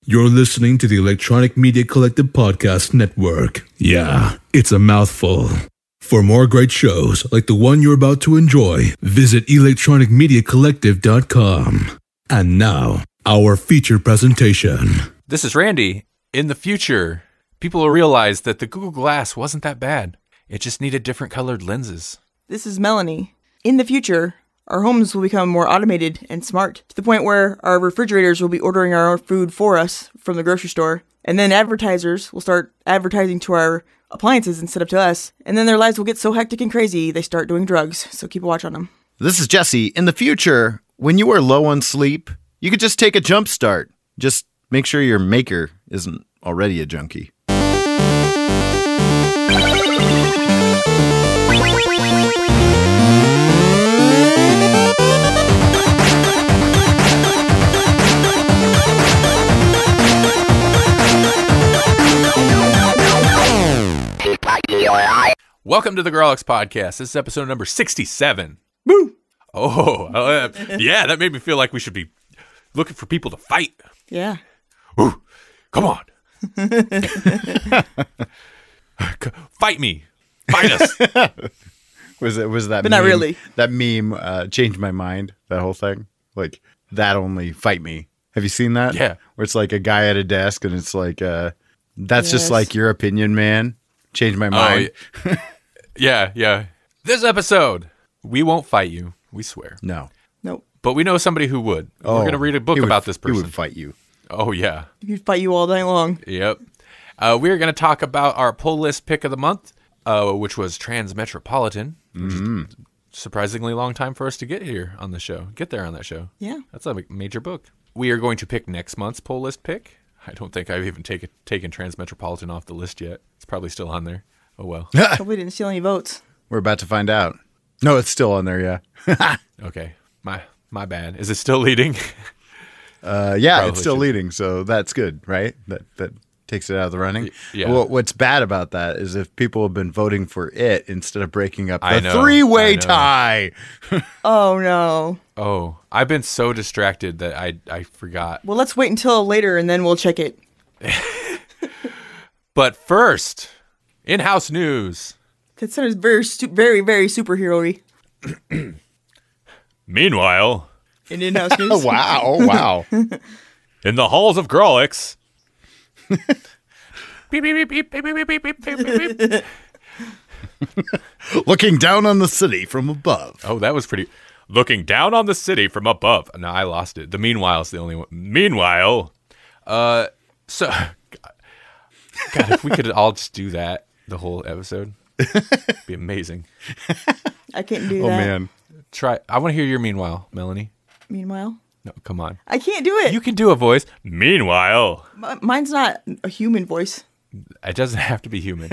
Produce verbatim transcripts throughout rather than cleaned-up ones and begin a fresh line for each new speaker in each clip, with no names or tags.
You're listening to the Electronic Media Collective Podcast Network. Yeah, it's a mouthful. For more great shows like the one you're about to enjoy, visit electronic media collective dot com. And now, our feature presentation.
This is Randy. In the future, people will realize that the Google Glass wasn't that bad. It just needed different colored lenses.
This is Melanie. In the future, our homes will become more automated and smart, to the point where our refrigerators will be ordering our food for us from the grocery store. And then advertisers will start advertising to our appliances instead of to us. And then their lives will get so hectic and crazy, they start doing drugs. So keep a watch on them.
This is Jesse. In the future, when you are low on sleep, you could just take a jump start. Just make sure your maker isn't already a junkie.
Welcome to the Grawlix Podcast. This is episode number sixty-seven. Woo! Oh, uh, yeah, that made me feel like we should be looking for people to fight.
Yeah.
Ooh, come on. Fight me. Fight us.
was it was that
But
meme,
not really.
That meme uh, changed my mind, that whole thing? Like, that only fight me. Have you seen that?
Yeah.
Where it's like a guy at a desk and it's like, uh, that's
Yes.
just like your opinion, man. Changed my mind.
Oh, yeah, yeah. This episode, we won't fight you. We swear.
No.
Nope.
But we know somebody who would.
Oh,
We're going to read a book
he would-
about this person.
He would fight you.
Oh, yeah.
He'd fight you all day long.
Yep. Uh, we're going to talk about our pull list pick of the month, uh, which was Transmetropolitan. Which
Mm-hmm.
is surprisingly long time for us to get here on the show. Get there on that show.
Yeah.
That's a major book. We are going to pick next month's pull list pick. I don't think I've even taken taken Transmetropolitan off the list yet. It's probably still on there. Oh, well.
Hope we didn't steal any votes.
We're about to find out. No, it's still on there, yeah.
Okay. My my bad. Is it still leading?
Uh, yeah,
Probably
it's still
should.
leading, so that's good, right? That that takes it out of the running.
yeah.
Well, what's bad about that is if people have been voting for it instead of breaking up
I
the
know,
three-way
I know.
tie.
Oh, no.
Oh, I've been so distracted that I I forgot.
Well, let's wait until later and then we'll check it.
But first, in-house news.
That sounds very, stu- very, very superhero-y.
Meanwhile,
In in-house news.
Wow, wow.
in the halls of Grawlix. Beep, beep, beep, beep, beep, beep, beep, beep, beep, beep.
Looking down on the city from above.
Oh, that was pretty. Looking down on the city from above. No, I lost it. The meanwhile is the only one. Meanwhile, uh, so God, if we could all just do that the whole episode, it'd be amazing.
I can't do
Oh,
that.
man.
Try. I want to hear your meanwhile, Melanie.
Meanwhile,
No, come on.
I can't do it.
You can do a voice. Meanwhile,
M- mine's not a human voice.
it doesn't have to be human.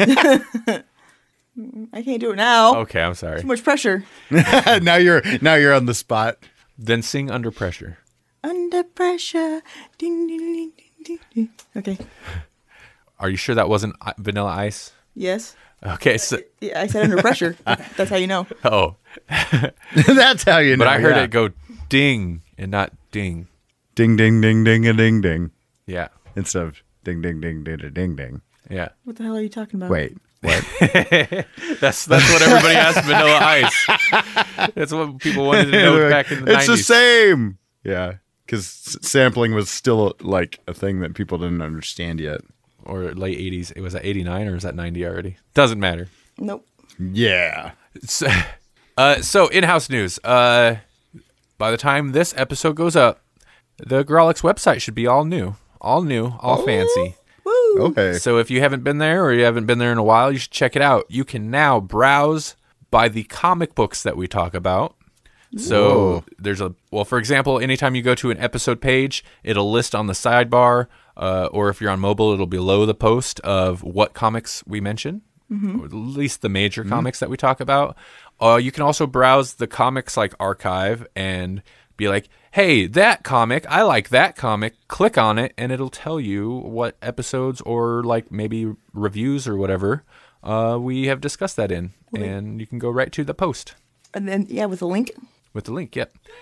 I can't do it now.
Okay, I'm sorry.
Too much pressure.
now you're now you're on the spot.
Then sing Under Pressure.
Under pressure. Ding, ding, ding, ding, ding, ding. Okay.
Are you sure that wasn't I- Vanilla Ice?
Yes.
Okay, so
Yeah, I said under pressure. That's how you know.
oh,
That's how you know.
but I heard
yeah.
it go ding and not ding.
ding ding ding ding a ding ding
Yeah,
instead of ding ding ding ding a ding ding.
yeah.
What the hell are you talking about?
Wait, what?
That's that's what everybody asked Vanilla Ice. That's what people wanted to know back in the
it's
nineties.
the same. Yeah, because sampling was still like a thing that people didn't understand yet.
Or late eighties. It was at eighty-nine or is that ninety already? Doesn't matter.
Nope.
Yeah.
So, uh, so in-house news. Uh, by the time this episode goes up, the Grawlix website should be all new, all new, all fancy.
Woo.
Okay.
So if you haven't been there or you haven't been there in a while, you should check it out. You can now browse by the comic books that we talk about. So
Whoa.
there's a, well, for example, anytime you go to an episode page, it'll list on the sidebar, uh, or if you're on mobile, it'll be below the post of what comics we mention, or at least the major comics that we talk about. Uh, you can also browse the comics like archive and be like, hey, that comic, I like that comic. Click on it, and it'll tell you what episodes or like maybe reviews or whatever uh, we have discussed that in. And you can go right to the post
And then, yeah, with a link.
with the link. Yep.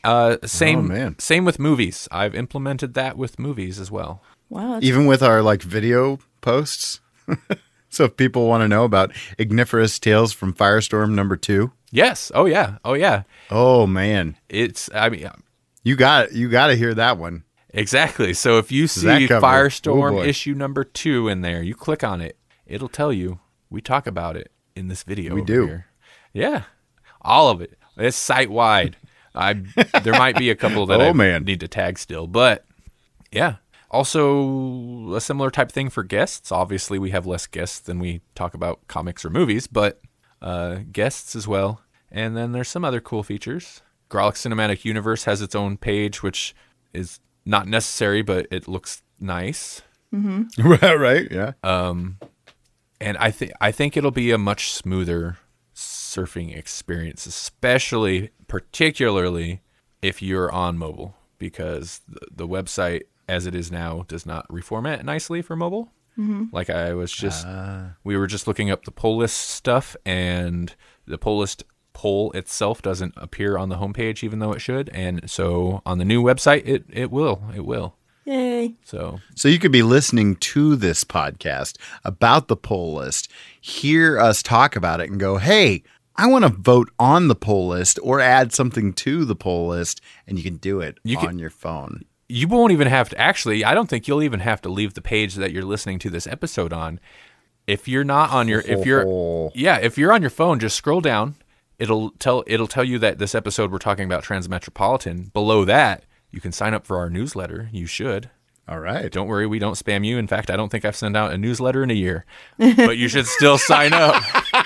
Uh, same,
Oh, man.
same with movies. I've implemented that with movies as well.
Wow. That's,
Even with our like video posts. So if people want to know about Igniferous Tales from Firestorm number two.
Yes. Oh yeah. Oh yeah.
Oh man.
It's. I mean,
You got you got to hear that one.
exactly. So if you see
That cover. Oh,
Firestorm
boy.
issue number two in there, you click on it. It'll tell you. We talk about it in this video.
We
over
do.
Here. Yeah. All of it. It's site wide. I there might be a couple that
Oh,
I
man.
need to tag still, but yeah. Also, a similar type thing for guests. Obviously, we have less guests than we talk about comics or movies, but uh, guests as well. And then there's some other cool features. Grawlix Cinematic Universe has its own page, which is not necessary, but it looks nice.
right, right, yeah.
And I think I think it'll be a much smoother surfing experience, especially, particularly if you're on mobile, because the, the website as it is now does not reformat nicely for mobile. Mm-hmm. Like I was just, we were just looking up the poll list stuff, and the poll list poll itself doesn't appear on the homepage, even though it should. And so on the new website, it it will, it will.
yay.
So
So you could be listening to this podcast about the poll list, hear us talk about it, and go, hey, I want to vote on the poll list or add something to the poll list, and you can do it
You
on
can-
your phone.
you won't even have to, actually, I don't think you'll even have to leave the page that you're listening to this episode on. If you're not on your, if you're, yeah, if you're on your phone, just scroll down. It'll tell, it'll tell you that this episode we're talking about Transmetropolitan. Below that, you can sign up for our newsletter. You should.
All right.
Don't worry, we don't spam you. In fact, I don't think I've sent out a newsletter in a year, but you should still sign up.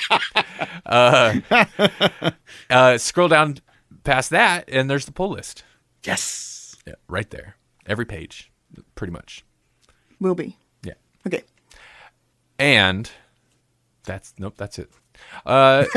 Uh, uh, scroll down past that, and there's the poll list.
Yes.
Yeah, right there. Every page, pretty much.
Will be.
Yeah.
Okay.
And that's nope, that's it. Uh,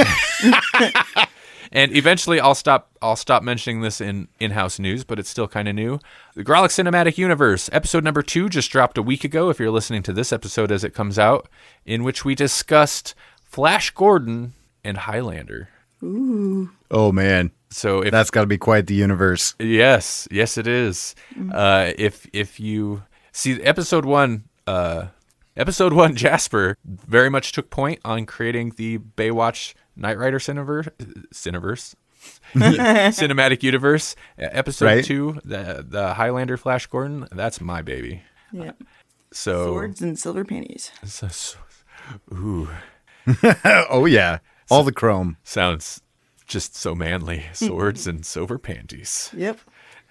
and eventually, I'll stop. I'll stop mentioning this in in-house news, but it's still kind of new. The Grawlix Cinematic Universe episode number two just dropped a week ago. If you're listening to this episode as it comes out, in which we discussed Flash Gordon and Highlander.
Oh, man.
So if
That's got to be quite the universe.
Yes, yes, it is. Uh, if if you see episode one, uh, episode one, Jasper very much took point on creating the Baywatch Knight Rider Cineverse, Cineverse, cinematic universe. Uh, Episode
Right.
two, the the Highlander Flash Gordon, that's my baby.
Yeah.
So,
Swords and silver panties.
so- so- ooh,
Oh, yeah. All the chrome.
sounds just so manly. Swords and silver panties.
Yep.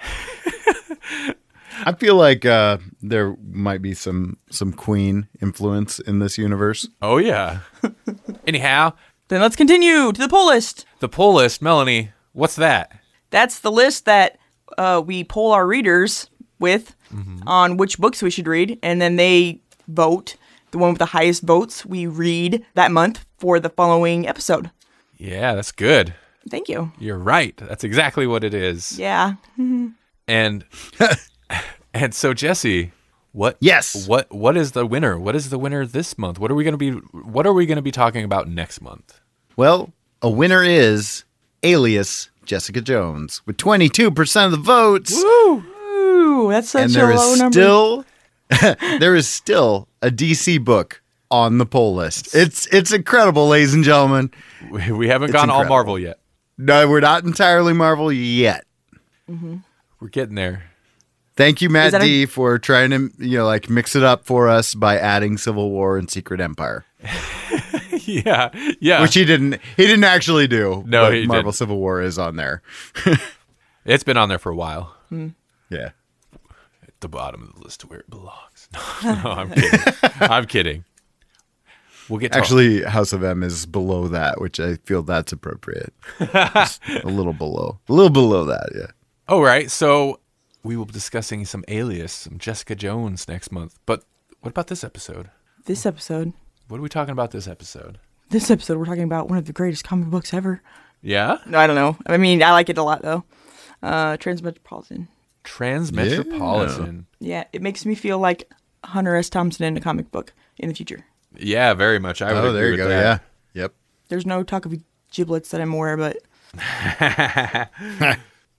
I feel like uh, there might be some some Queen influence in this universe.
Oh yeah. Anyhow.
Then let's continue to the poll list.
The poll list, Melanie, what's that?
That's the list that uh, we poll our readers with on which books we should read, and then they vote. The one with the highest votes we read that month for the following episode.
Yeah, that's good.
Thank you.
You're right. That's exactly what it is.
Yeah.
And and so Jesse, what
Yes.
what what is the winner? What is the winner this month? What are we going to be what are we going to be talking about next month?
Well, a winner is Alias Jessica Jones with twenty-two percent of the votes.
Ooh, that's such
And
a
there
low
is
number.
still there is still a D C book on the poll list. It's it's incredible, ladies and gentlemen.
We, we haven't
It's
gone all
incredible.
Marvel yet.
No, we're not entirely Marvel yet.
We're getting there.
Thank you, Matt
that a-
D, for trying to you know like mix it up for us by adding Civil War and Secret Empire,
yeah. Yeah.
which he didn't. He didn't actually do.
No,
but
he
Marvel
didn't.
Civil War is on there.
It's been on there for a while.
Yeah.
At the bottom of the list where it belongs. No, no I'm kidding. I'm kidding. We'll get to
Actually, House of M is below that, which I feel that's appropriate. Just a little below. A little below that, yeah.
All right, so we will be discussing some Alias, some Jessica Jones next month. But what about this episode?
This episode.
What are we talking about this episode?
This episode, we're talking about one of the greatest comic books ever.
Yeah?
No, I don't know. I mean, I like it a lot, though. Uh, Transmetropolitan.
Transmetropolitan.
Yeah, it makes me feel like Hunter S. Thompson in a comic book in the future.
Yeah, very much. I would
Oh,
agree
there you
with
go.
that.
Yeah. Yep.
There's no talk of giblets that I'm aware, but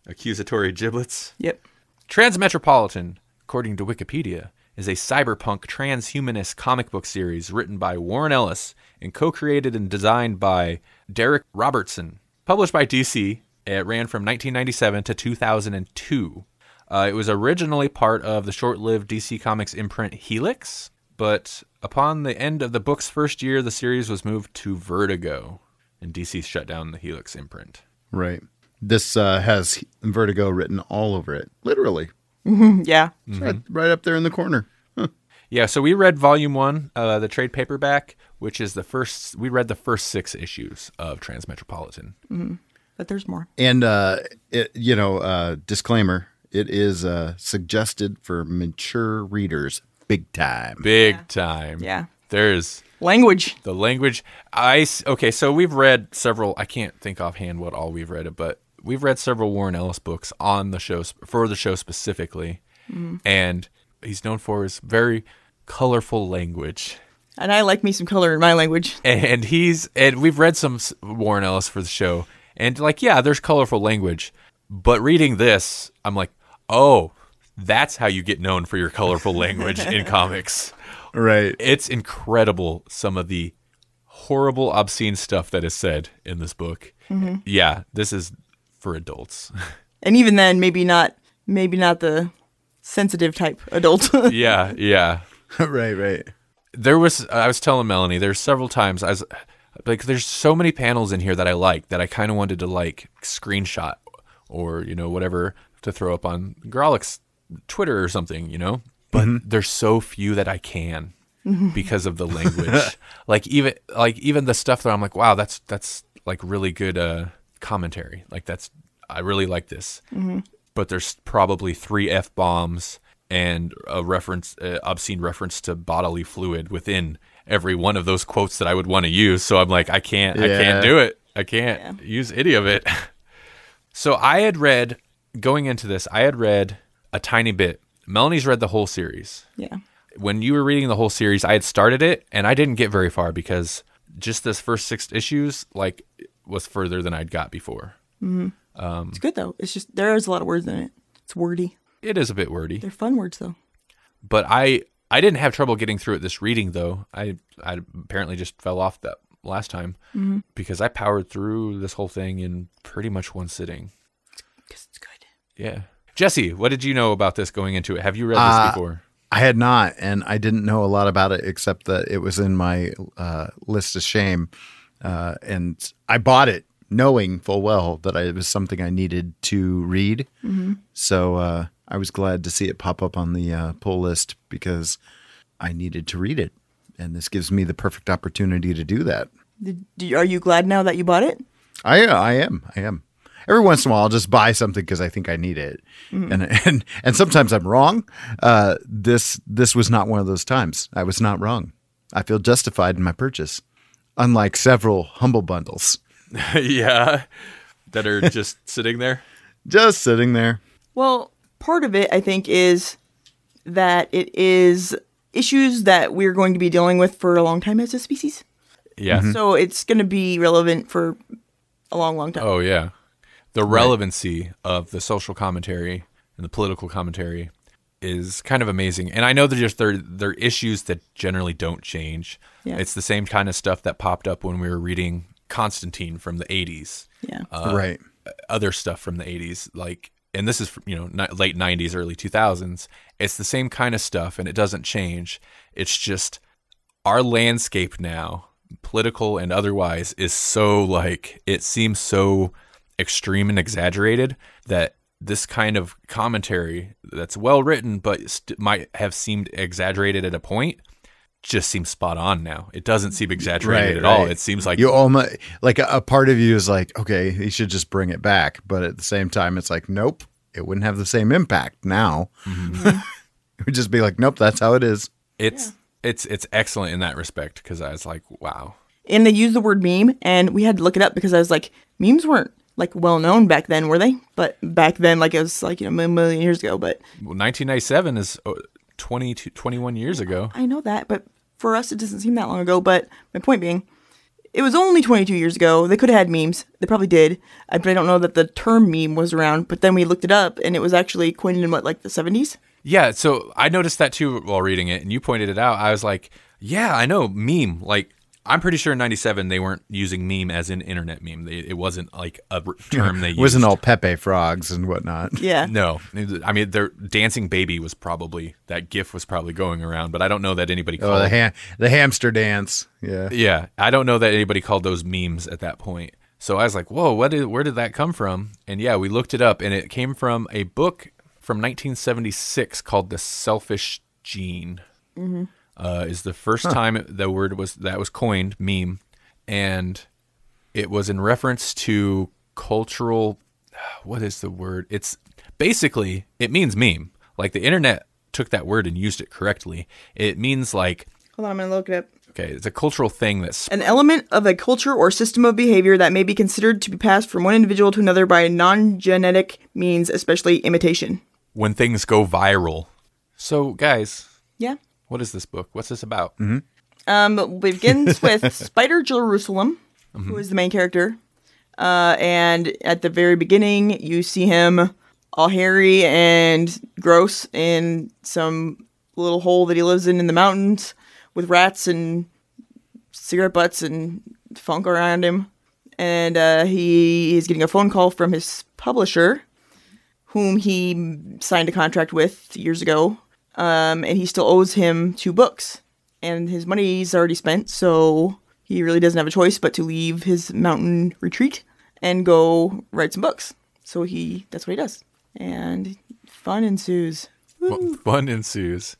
Accusatory giblets.
Yep.
Transmetropolitan, according to Wikipedia, is a cyberpunk transhumanist comic book series written by Warren Ellis and co-created and designed by Derek Robertson. Published by D C, it ran from nineteen ninety-seven to two thousand two. Uh, it was originally part of the short-lived D C Comics imprint Helix, but upon the end of the book's first year, the series was moved to Vertigo, and D C shut down the Helix imprint.
Right. This uh, has Vertigo written all over it, literally.
Yeah.
It's right, right up there in the corner. Huh.
Yeah, so we read volume one, uh, the trade paperback, which is the first, we read the first six issues of Transmetropolitan.
Mm-hmm. But there's more.
And, uh, it, you know, uh, disclaimer, it is uh, suggested for mature readers, big time.
Big
Yeah.
time.
Yeah.
There's
Language.
the language. I, s- okay, so we've read several, I can't think offhand what all we've read, but we've read several Warren Ellis books on the show, sp- for the show specifically. And he's known for his very colorful language.
And I like me some color in my language.
And he's and we've read some s- Warren Ellis for the show, and like, yeah, there's colorful language, but reading this, I'm like, oh, that's how you get known for your colorful language in comics.
Right.
It's incredible, some of the horrible, obscene stuff that is said in this book. Yeah, this is for adults.
And even then, maybe not maybe not the sensitive type adult.
yeah, yeah.
right, right.
There was, I was telling Melanie, there's several times I was like, there's so many panels in here that I like that I kind of wanted to like screenshot or, you know, whatever to throw up on Grolix Twitter or something, you know, but there's so few that I can because of the language. like even, like even the stuff that I'm like, wow, that's, that's like really good uh, commentary. Like that's, I really like this, but there's probably three F bombs and a reference, uh, obscene reference to bodily fluid within every one of those quotes that I would want to use. So I'm like, I can't, I
Yeah.
can't do it. I can't use any of it. So I had read, going into this, I had read a tiny bit. Melanie's read the whole series.
Yeah.
When you were reading the whole series, I had started it and I didn't get very far because just this first six issues, like, was further than I'd got before.
It's good though. It's just there's a lot of words in it. It's wordy.
It is a bit wordy.
They're fun words though.
But I I didn't have trouble getting through it this reading though. I I apparently just fell off that last time because I powered through this whole thing in pretty much one sitting.
Because it's good.
Yeah. Jesse, what did you know about this going into it? Have you read this
Uh,
before?
I had not, and I didn't know a lot about it except that it was in my uh, list of shame. Uh, and I bought it knowing full well that I, it was something I needed to read. So uh, I was glad to see it pop up on the uh, pull list because I needed to read it. And this gives me the perfect opportunity to do that.
Did, do, are you glad now that you bought it?
I I am. I am. Every once in a while, I'll just buy something because I think I need it, and and and sometimes I'm wrong. Uh, this this was not one of those times. I was not wrong. I feel justified in my purchase, unlike several humble bundles
yeah. That are just sitting there.
just sitting there.
Well, part of it I think is that it is issues that we're going to be dealing with for a long time as a species.
Yeah.
So it's going to be relevant for a long, long time.
Oh, yeah. The relevancy of the social commentary and the political commentary is kind of amazing. And I know they're just they're, they're issues that generally don't change.
Yeah.
It's the same kind of stuff that popped up when we were reading Constantine from the eighties.
Yeah.
right.
Other stuff from the eighties, like, and this is, you know, ni- late nineties, early two thousands. It's the same kind of stuff and it doesn't change. It's just our landscape now, political and otherwise, is so like, it seems so extreme and exaggerated that this kind of commentary that's well written but st- might have seemed exaggerated at a point just seems spot on now. It doesn't seem exaggerated
Right,
at all.
right.
It seems like
You almost like a, a part of you is like, okay, he should just bring it back, but at the same time, it's like, nope, it wouldn't have the same impact now. It would just be like, nope, that's how it is.
it's it's it's excellent in that respect because I was like, wow.
And they use the word meme, and we had to look it up because I was like, memes weren't like well known back then, were they? But back then, like it was like, you know, a million years ago. But
Well, nineteen ninety-seven is uh, twenty, twenty-one years ago.
I know that, but for us, it doesn't seem that long ago. But my point being, it was only twenty-two years ago. They could have had memes. They probably did. I, but I don't know that the term meme was around. But then we looked it up, and it was actually coined in, what, like the seventies?
Yeah, so I noticed that too while reading it, and you pointed it out. I was like, yeah, I know, meme. Like, I'm pretty sure in ninety-seven they weren't using meme as in internet meme. They, it wasn't like a r- term they used.
It wasn't all Pepe frogs and whatnot.
Yeah.
No. I mean, their dancing baby was probably, that GIF was probably going around, but I don't know that anybody called
Oh, the, ha- the hamster dance. Yeah.
Yeah, I don't know that anybody called those memes at that point. So I was like, whoa, what did, where did that come from? And yeah, we looked it up, and it came from a book from nineteen seventy-six called The Selfish Gene. Mm-hmm. Uh, is the first huh. time the word was that was coined, meme, and it was in reference to cultural. What is the word? It's basically it means meme. Like the internet took that word and used it correctly. It means like.
Hold on, I'm gonna look it up.
Okay, it's a cultural thing that's
an element of a culture or system of behavior that may be considered to be passed from one individual to another by non-genetic means, especially imitation.
When things go viral. So, guys.
Yeah.
What is this book? What's this about?
Mm-hmm. Um, it begins with Spider Jerusalem, mm-hmm. who is the main character. Uh, and at the very beginning, you see him all hairy and gross in some little hole that he lives in in the mountains with rats and cigarette butts and funk around him. And uh, he is getting a phone call from his publisher, whom he signed a contract with years ago. Um, and he still owes him two books, and his money's already spent, so he really doesn't have a choice but to leave his mountain retreat and go write some books. So he, that's what he does. And fun ensues.
Well, fun ensues.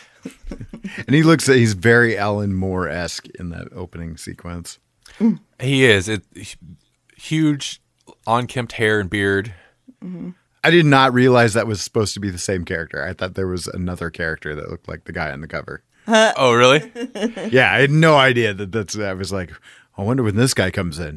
And he looks, he's very Alan Moore-esque in that opening sequence.
Mm.
He is. It, huge, unkempt hair and beard.
Mm-hmm.
I did not realize that was supposed to be the same character. I thought there was another character that looked like the guy on the cover.
Uh,
oh, really?
Yeah, I had no idea that that's. I was like, I wonder when this guy comes in.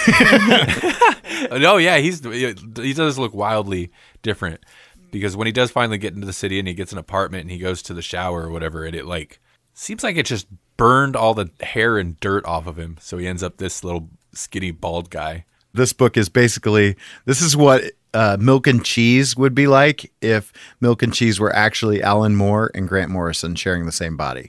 No, yeah, he's he does look wildly different because when he does finally get into the city and he gets an apartment and he goes to the shower or whatever, and it like seems like it just burned all the hair and dirt off of him, so he ends up this little skinny bald guy.
This book is basically this is what. Uh, Milk and Cheese would be like if Milk and Cheese were actually Alan Moore and Grant Morrison sharing the same body.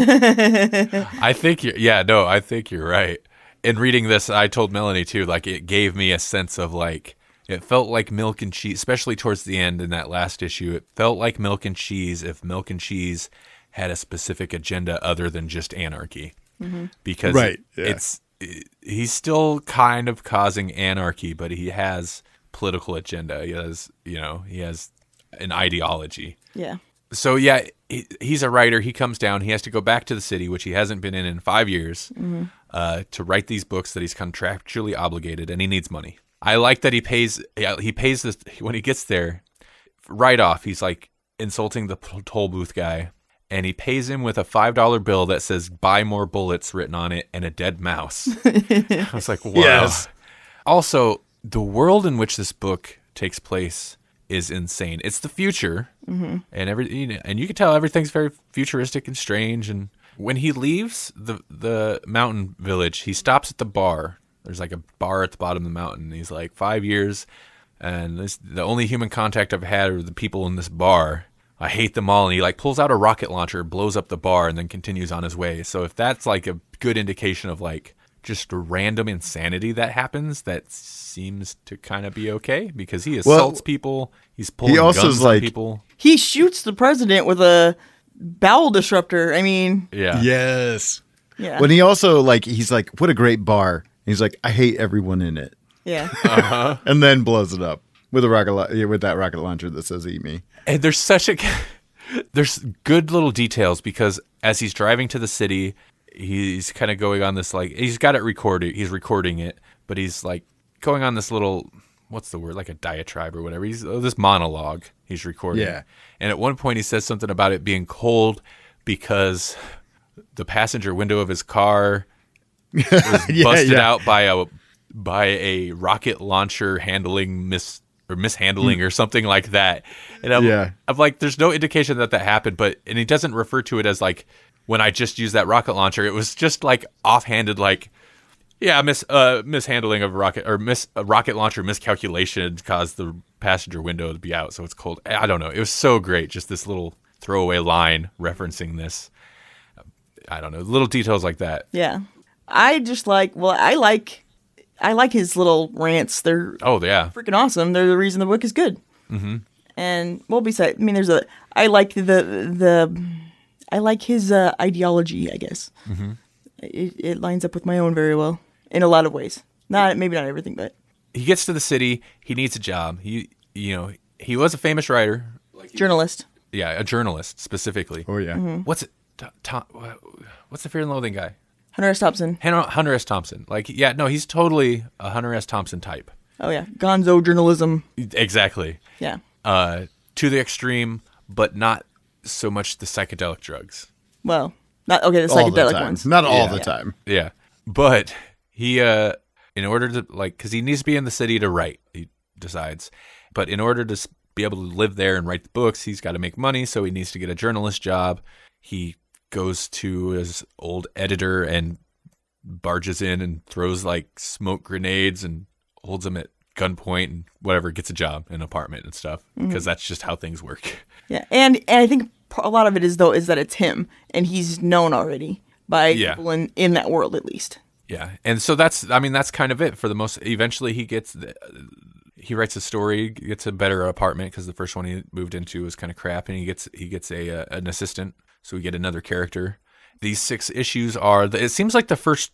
I think you're, yeah, no, I think you're right. In reading this, I told Melanie too, like it gave me a sense of like, it felt like Milk and Cheese, especially towards the end in that last issue, it felt like Milk and Cheese if Milk and Cheese had a specific agenda other than just anarchy. Mm-hmm. Because
right, yeah.
it's, it, he's still kind of causing anarchy, but he has political agenda. He has, you know, he has an ideology.
Yeah.
So yeah, he, he's a writer. He comes down. He has to go back to the city, which he hasn't been in in five years, mm-hmm. uh, to write these books that he's contractually obligated, and he needs money. I like that he pays. He pays this when he gets there. Right off, he's like insulting the toll booth guy, and he pays him with a five dollar bill that says "Buy more bullets" written on it and a dead mouse. I was like, wow.
Yes.
Also, the world in which this book takes place is insane. It's the future, mm-hmm. and every you know, and you can tell everything's very futuristic and strange. And when he leaves the the mountain village, he stops at the bar. There's like a bar at the bottom of the mountain. And he's like, five years, and this the only human contact I've had are the people in this bar. I hate them all. And he like pulls out a rocket launcher, blows up the bar, and then continues on his way. So if that's like a good indication of like just random insanity that happens, that seems to kind of be okay because he assaults well, people. He's pulling he also guns like, on people.
He shoots the president with a bowel disruptor. I mean,
yeah,
yes,
yeah.
When he also like, he's like, what a great bar. He's like, I hate everyone in it.
Yeah,
uh-huh.
And then blows it up with a rocket with that rocket launcher that says "Eat me."
And there's such a there's good little details because as he's driving to the city, he's kind of going on this like he's got it recorded. He's recording it, but he's like going on this little what's the word like a diatribe or whatever. He's oh, this monologue he's recording.
Yeah.
And at one point he says something about it being cold because the passenger window of his car was
yeah,
busted
yeah.
out by a by a rocket launcher handling mis or mishandling or something like that. And I'm,
yeah.
I'm like, there's no indication that that happened, but and he doesn't refer to it as like when I just used that rocket launcher. It was just like offhanded, like Yeah, mis uh, mishandling of rocket or mis a rocket launcher miscalculation caused the passenger window to be out, so it's cold. I don't know. It was so great. Just this little throwaway line referencing this. I don't know, little details like that.
Yeah, I just like. Well, I like. I like his little rants. They're
Oh yeah,
freaking awesome. They're the reason the book is good. Mm-hmm. And well, besides, I mean, there's a. I like the the. I like his uh, ideology. I guess mm-hmm. it it lines up with my own very well in a lot of ways. Not maybe not everything, but
he gets to the city. He needs a job. He you know he was a famous writer,
journalist.
Yeah, a journalist specifically.
Oh yeah.
Mm-hmm.
What's it? Tom, what's the Fear and Loathing guy?
Hunter S. Thompson.
Hunter, Hunter S. Thompson. Like, yeah, no, he's totally a Hunter S. Thompson type.
Oh yeah, Gonzo journalism.
Exactly.
Yeah.
Uh, to the extreme, but not so much the psychedelic drugs.
Well, not okay. The
All the
psychedelic
time.
ones.
Not all
Yeah.
the time.
Yeah, but he, uh, in order to like, because he needs to be in the city to write. He decides, but in order to s- be able to live there and write the books, he's got to make money. So he needs to get a journalist job. He goes to his old editor and barges in and throws like smoke grenades and holds him at gunpoint and whatever, gets a job, an apartment and stuff, because that's just how things work.
Yeah, and and I think a lot of it is though is that it's him, and he's known already by
Yeah.
people in in that world at least.
Yeah, and so that's, I mean, that's kind of it for the most. Eventually, he gets, the, he writes a story, gets a better apartment because the first one he moved into was kind of crap, and he gets he gets a uh, an assistant, so we get another character. These six issues are, it seems like the first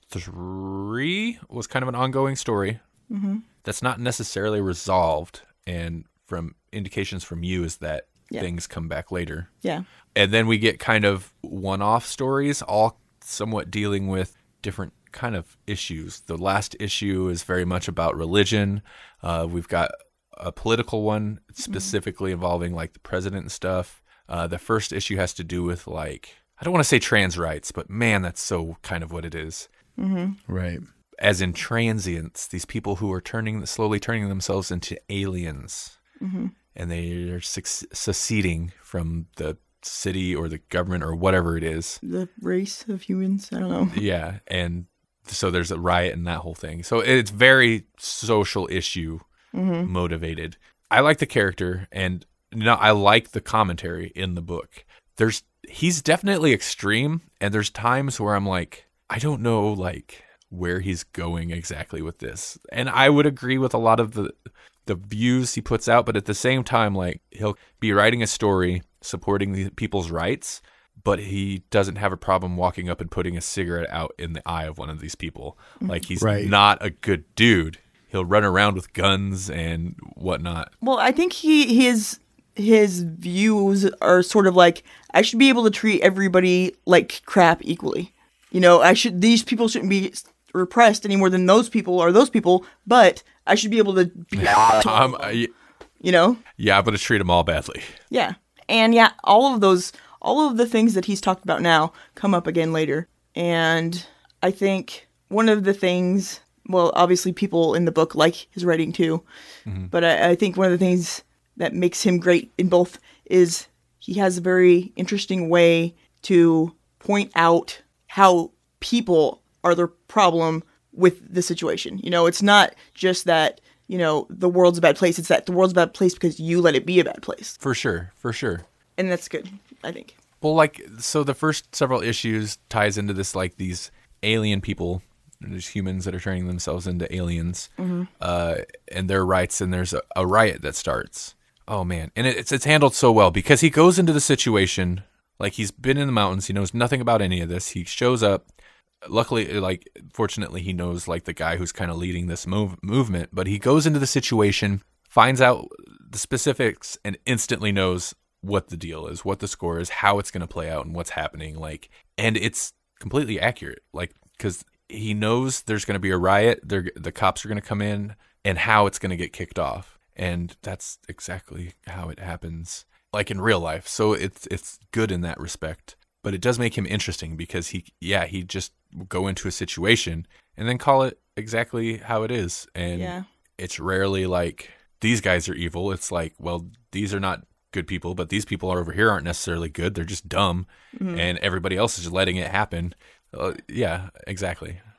three was kind of an ongoing story
Mm-hmm.
that's not necessarily resolved, and from indications from you is that
Yeah.
things come back later.
Yeah,
And then we get kind of one-off stories, all somewhat dealing with different kind of issues. The last issue is very much about religion. Uh, we've got a political one specifically involving like the president and stuff. Uh, the first issue has to do with like, I don't want to say trans rights, but man, that's so kind of what it is.
Right.
As in transients, these people who are turning, slowly turning themselves into aliens. And they are suc- seceding from the city or the government or whatever it is.
the race of humans. I don't know.
Yeah, and so there's a riot and that whole thing. So it's very social issue motivated. I like the character, and no, I like the commentary in the book. There's he's definitely extreme, and there's times where I'm like, I don't know, like where he's going exactly with this. And I would agree with a lot of the the views he puts out, but at the same time, like he'll be writing a story supporting the people's rights, but he doesn't have a problem walking up and putting a cigarette out in the eye of one of these people. Like he's
Right.
not a good dude. He'll run around with guns and whatnot.
Well, I think he his his views are sort of like I should be able to treat everybody like crap equally. You know, I should these people shouldn't be repressed any more than those people or those people, but I should be able to be
Um, I-
you know?
yeah, I'm going to treat them all badly.
Yeah. And yeah, all of those all of the things that he's talked about now come up again later. And I think one of the things, well, obviously people in the book like his writing too, but I, I think one of the things that makes him great in both is he has a very interesting way to point out how people are the problem with the situation. You know, it's not just that, you know, the world's a bad place. It's that the world's a bad place because you let it be a bad place.
For sure, for sure.
And that's good, I think.
Well, like, so the first several issues ties into this, like, these alien people, there's humans that are turning themselves into aliens, uh, and their rights, and there's a, a riot that starts. Oh, man. And it, it's it's handled so well, because he goes into the situation, like, he's been in the mountains, he knows nothing about any of this, he shows up, luckily, like, fortunately, he knows, like, the guy who's kind of leading this move, movement, but he goes into the situation, finds out the specifics, and instantly knows what the deal is, what the score is, how it's going to play out, and what's happening. Like, and it's completely accurate. Like, because he knows there's going to be a riot, they're, the cops are going to come in, and how it's going to get kicked off. And that's exactly how it happens, like in real life. So it's it's good in that respect. But it does make him interesting because he, yeah, he just will go into a situation and then call it exactly how it is. And
Yeah.
it's rarely like, these guys are evil. It's like, well, these are not good people, but these people are over here aren't necessarily good. They're just dumb, and everybody else is just letting it happen. Uh, yeah, exactly.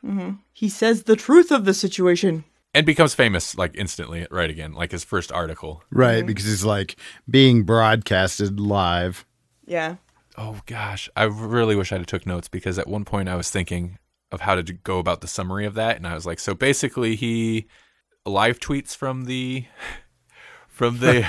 He says the truth of the situation.
And becomes famous like instantly, right again, like his first article.
Right, because it's like being broadcasted live.
Yeah.
Oh gosh, I really wish I'd have took notes because at one point I was thinking of how to go about the summary of that, and I was like, so basically he live tweets from the from the.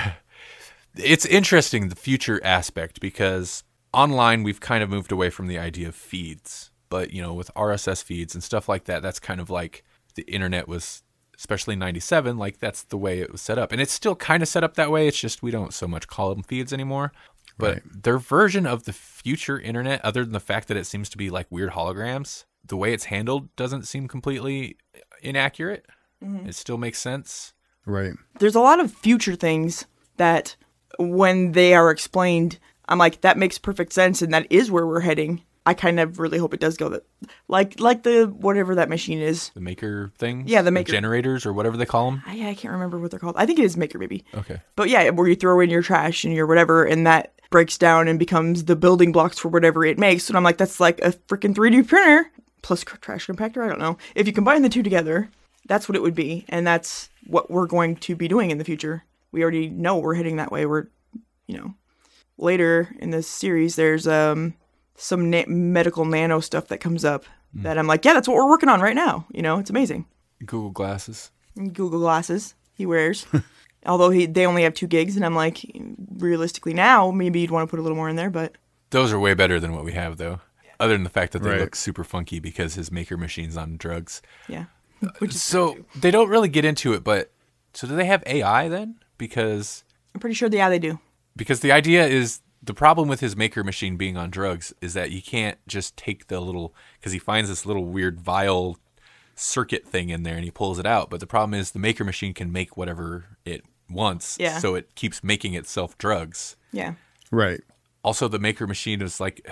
It's interesting, the future aspect, because online we've kind of moved away from the idea of feeds, but you know, with R S S feeds and stuff like that, that's kind of like the internet was. Especially in ninety-seven, like that's the way it was set up. And it's still kind of set up that way. It's just we don't so much call them feeds anymore. But
Right.
their version of the future internet, other than the fact that it seems to be like weird holograms, the way it's handled doesn't seem completely inaccurate. Mm-hmm. It still makes sense.
Right.
There's a lot of future things that when they are explained, I'm like, that makes perfect sense and that is where we're heading. I kind of really hope it does go that, like like the whatever that machine is.
The maker things?
Yeah, the maker.
generators or whatever they call them.
I, I can't remember what they're called. I think it is Maker Baby.
Okay.
But yeah, where you throw in your trash and your whatever, and that breaks down and becomes the building blocks for whatever it makes. And I'm like, that's like a freaking three D printer plus c- trash compactor. I don't know. If you combine the two together, that's what it would be, and that's what we're going to be doing in the future. We already know we're heading that way. We're, you know, later in this series, there's um. some na- medical nano stuff that comes up mm. that I'm like, yeah, that's what we're working on right now. You know, it's amazing.
Google Glasses.
Google Glasses he wears. Although he they only have two gigs, and I'm like, realistically now, maybe you'd want to put a little more in there, but...
Those are way better than what we have, though. Other than the fact that they
Right.
look super funky because his maker machine's on drugs.
Yeah. Which is
So they don't really get into it, but... So do they have A I then? Because...
I'm pretty sure, yeah, they do.
Because the idea is... The problem with his maker machine being on drugs is that you can't just take the little, because he finds this little weird vial circuit thing in there and he pulls it out. But the problem is the maker machine can make whatever it wants.
Yeah.
So it keeps making itself drugs.
Yeah.
Right.
Also, the maker machine is like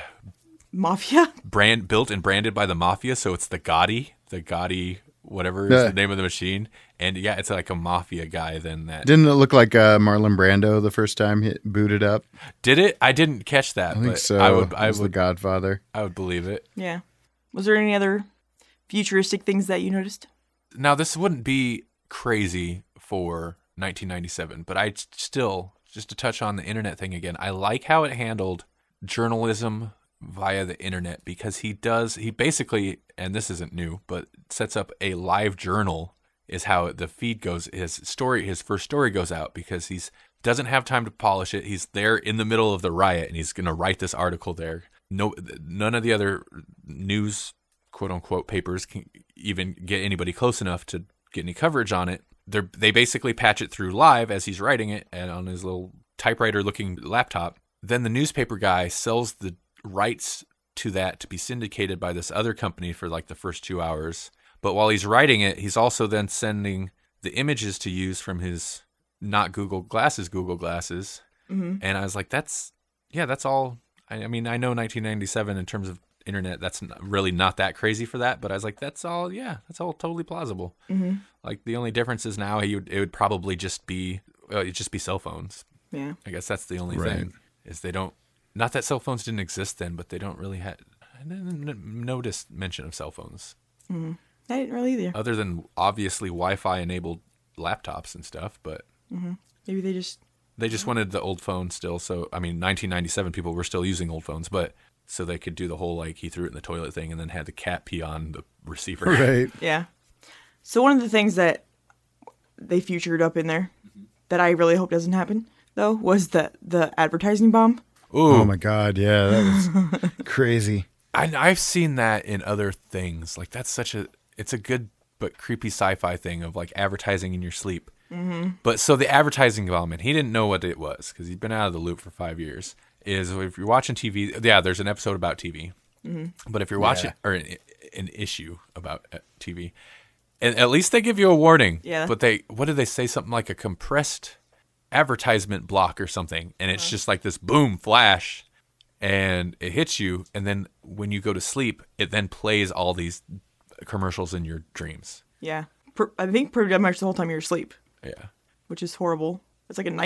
Mafia?
brand built and branded by the mafia. So it's the Gotti, the Gotti, whatever is
Yeah.
the name of the machine. And yeah, it's like a mafia guy then that.
Didn't it look like uh, Marlon Brando the first time he booted up?
Did it? I didn't catch that.
I think
but
so.
I would, I
It was
would,
The Godfather.
I would believe it.
Yeah. Was there any other futuristic things that you noticed?
Now, this wouldn't be crazy for nineteen ninety-seven, but I still, just to touch on the internet thing again, I like how it handled journalism via the internet because he does, he basically, and this isn't new, but sets up a live journal is how the feed goes. His story, his first story goes out because he's doesn't have time to polish it. He's there in the middle of the riot and he's going to write this article there. No, none of the other news, quote unquote, papers can even get anybody close enough to get any coverage on it. They're, they basically patch it through live as he's writing it and on his little typewriter looking laptop. Then the newspaper guy sells the rights to that to be syndicated by this other company for like the first two hours. But while he's writing it, he's also then sending the images to use from his not Google Glasses, Google Glasses. Mm-hmm. And I was like, that's, yeah, that's all. I, I mean, I know nineteen ninety-seven in terms of internet, that's not, really not that crazy for that. But I was like, that's all, yeah, that's all totally plausible. Mm-hmm. Like the only difference is now he would, it would probably just be, well, it'd just be cell phones.
Yeah.
I guess that's the only
Right.
thing is they don't, not that cell phones didn't exist then, but they don't really have, I didn't notice mention of cell phones.
Mm-hmm. I didn't really either.
Other than obviously Wi-Fi enabled laptops and stuff, but
Mm-hmm. Maybe they just...
they just wanted the old phone still. So, I mean, nineteen ninety-seven people were still using old phones, but so they could do the whole, like, he threw it in the toilet thing and then had the cat pee on the receiver.
Right.
Yeah. So one of the things that they futured up in there that I really hope doesn't happen, though, was the, the advertising bomb.
Ooh,
Oh my God. Yeah, that was crazy.
I, I've seen that in other things. Like, that's such a, it's a good but creepy sci-fi thing of, like, advertising in your sleep. Mm-hmm. But so the advertising bomb, and he didn't know what it was because he'd been out of the loop for five years, is if you're watching T V, yeah, there's an episode about T V. Mm-hmm. But if you're watching,
Yeah.
or an, an issue about uh, T V, and at least they give you a warning.
Yeah.
But they, what did they say? Something like a compressed advertisement block or something. And it's just like this boom flash and it hits you. And then when you go to sleep, it then plays all these commercials in your dreams.
Yeah. Per- I think pretty much the whole time you're asleep,
Yeah.
which is horrible. It's like a nightmare.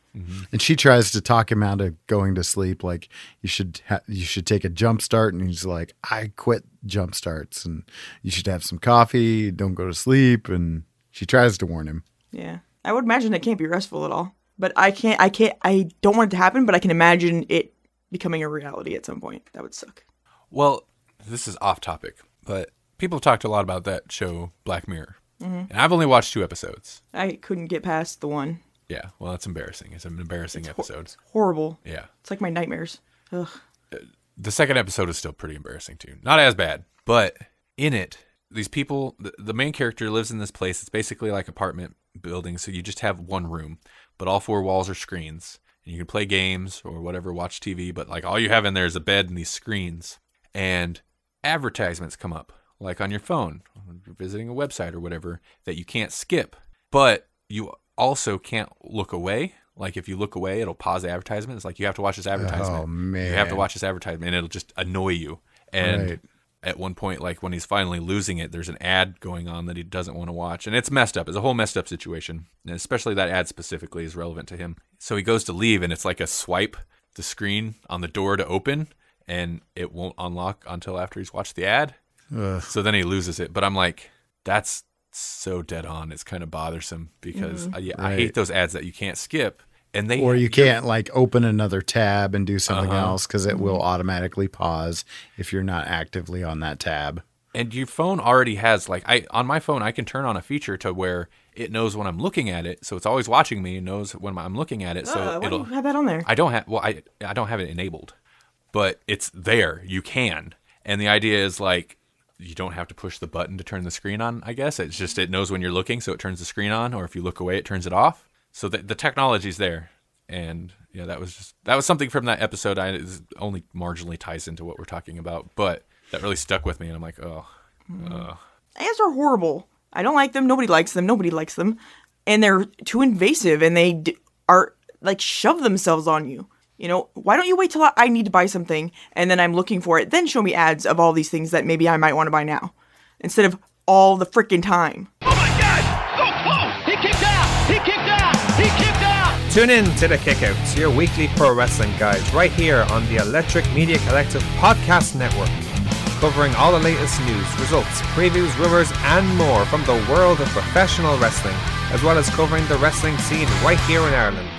And she tries to talk him out of going to sleep. Like you should, ha- you should take a jump start. And he's like, I quit jump starts and you should have some coffee. Don't go to sleep. And she tries to warn him.
Yeah. I would imagine it can't be restful at all, but I can't, I can't, I don't want it to happen, but I can imagine it becoming a reality at some point. That would suck.
Well, this is off topic, but people have talked a lot about that show, Black Mirror. Mm-hmm. And I've only watched two episodes.
I couldn't get past the one.
Yeah, well, it's embarrassing. It's an embarrassing
It's
episode.
Hor- it's horrible.
Yeah.
It's like my nightmares. Ugh.
The second episode is still pretty embarrassing, too. Not as bad, but in it, these people, the, the main character lives in this place. It's basically like apartment building, so you just have one room, but all four walls are screens. And you can play games or whatever, watch T V, but like all you have in there is a bed and these screens. And advertisements come up, like on your phone, when you're visiting a website or whatever, that you can't skip. But you also can't look away. Like if you look away, it'll pause the advertisement. It's like you have to watch this advertisement.
Oh, man.
You have to watch this advertisement, and it'll just annoy you. And
Right.
at one point, like when he's finally losing it, there's an ad going on that he doesn't want to watch. And it's messed up. It's a whole messed up situation. And especially that ad specifically is relevant to him. So he goes to leave, and it's like a swipe the screen on the door to open, and it won't unlock until after he's watched the ad.
Ugh.
So then he loses it. But I'm like, that's so dead on. It's kind of bothersome because I, yeah, I
Right.
hate those ads that you can't skip. And they
Or you can't like open another tab and do something
Uh-huh.
else because it will automatically pause if you're not actively on that tab.
And your phone already has like I on my phone I can turn on a feature to where it knows when I'm looking at it, so it's always watching me and knows when I'm looking at it. So
Uh, why do
it'll.
you have that on there?
I don't have well I I don't have it enabled, but it's there. You can, and the idea is like you don't have to push the button to turn the screen on. I guess it's just it knows when you're looking, so it turns the screen on, or if you look away, it turns it off. So the the technology's there, and yeah, that was just that was something from that episode. I it only marginally ties into what we're talking about, but that really stuck with me, and I'm like, oh. Uh,
Ads are horrible. I don't like them. Nobody likes them. Nobody likes them. And they're too invasive, and they d- are like shove themselves on you. You know, why don't you wait till I- I need to buy something and then I'm looking for it, then show me ads of all these things that maybe I might want to buy now, instead of all the freaking time.
Oh my God! So close! He kicked out! He kicked out! He kicked out!
Tune in to The Kickouts, your weekly pro wrestling guide, right here on the Electric Media Collective Podcast Network. Covering all the latest news, results, previews, rumors, and more from the world of professional wrestling, as well as covering the wrestling scene right here in Ireland.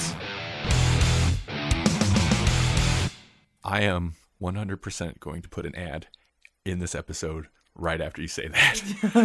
I am one hundred percent going to put an ad in this episode right after you say that.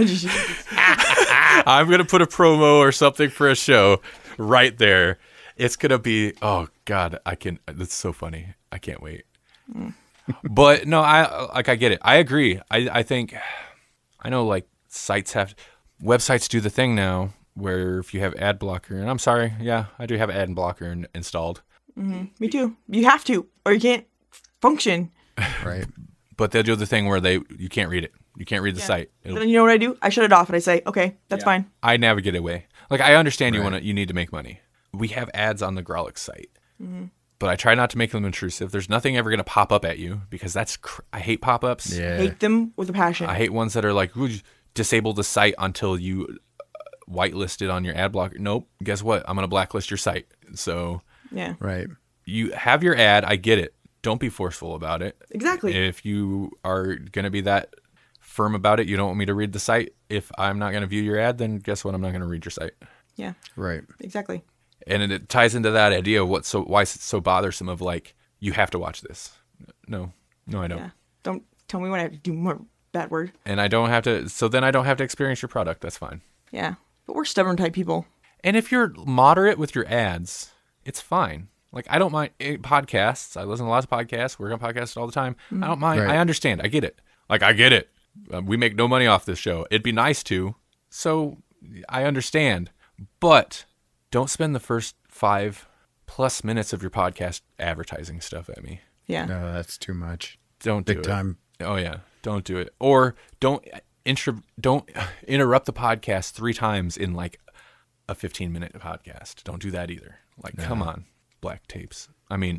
I'm going to put a promo or something for a show right there. It's going to be, oh God, I can, that's so funny. I can't wait. Mm. But no, I like I get it. I agree. I I think I know like sites have websites do the thing now where if you have ad blocker, and I'm sorry, yeah, I do have ad blocker in, installed.
Mm-hmm. Me too. You have to, or you can't function.
Right.
But they'll do the thing where they you can't read it. You can't read the
Yeah.
site. It'll,
Then you know what I do? I shut it off and I say, okay, that's
yeah.
fine.
I navigate away. Like I understand you
Right.
want to you need to make money. We have ads on the Grolix site.
Mm-hmm.
But I try not to make them intrusive. There's nothing ever going to pop up at you because that's cr- I hate pop-ups.
Yeah.
Hate them with a passion.
I hate ones that are like, "Ooh, disable the site until you uh, whitelist it on your ad blocker. Nope. Guess what? I'm going to blacklist your site. So
yeah,
Right.
you have your ad. I get it. Don't be forceful about it.
exactly.
If you are going to be that firm about it, you don't want me to read the site. If I'm not going to view your ad, then guess what? I'm not going to read your site.
yeah,
Right.
exactly.
And it, it ties into that idea of what so why it's so bothersome of like you have to watch this. No, no, I don't.
Yeah. Don't tell me when I have to do more bad word.
And I don't have to. So then I don't have to experience your product. That's fine.
Yeah. But we're stubborn type people.
And if you're moderate with your ads, it's fine. Like I don't mind eh, podcasts. I listen to lots of podcasts. Work on podcasts all the time. I don't mind.
Right.
I understand. I get it. Like I get it. Uh, we make no money off this show. It'd be nice to. So I understand. But don't spend the first five plus minutes of your podcast advertising stuff at me.
Yeah.
No, that's too much.
Don't do
Big
it.
time.
Oh yeah, don't do it. Or don't intro, don't interrupt the podcast three times in like a fifteen minute podcast. Don't do that either. Like, come on, black tapes. I mean,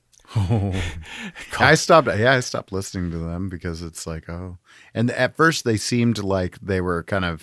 I stopped. Yeah, I stopped listening to them because it's like, oh. And at first they seemed like they were kind of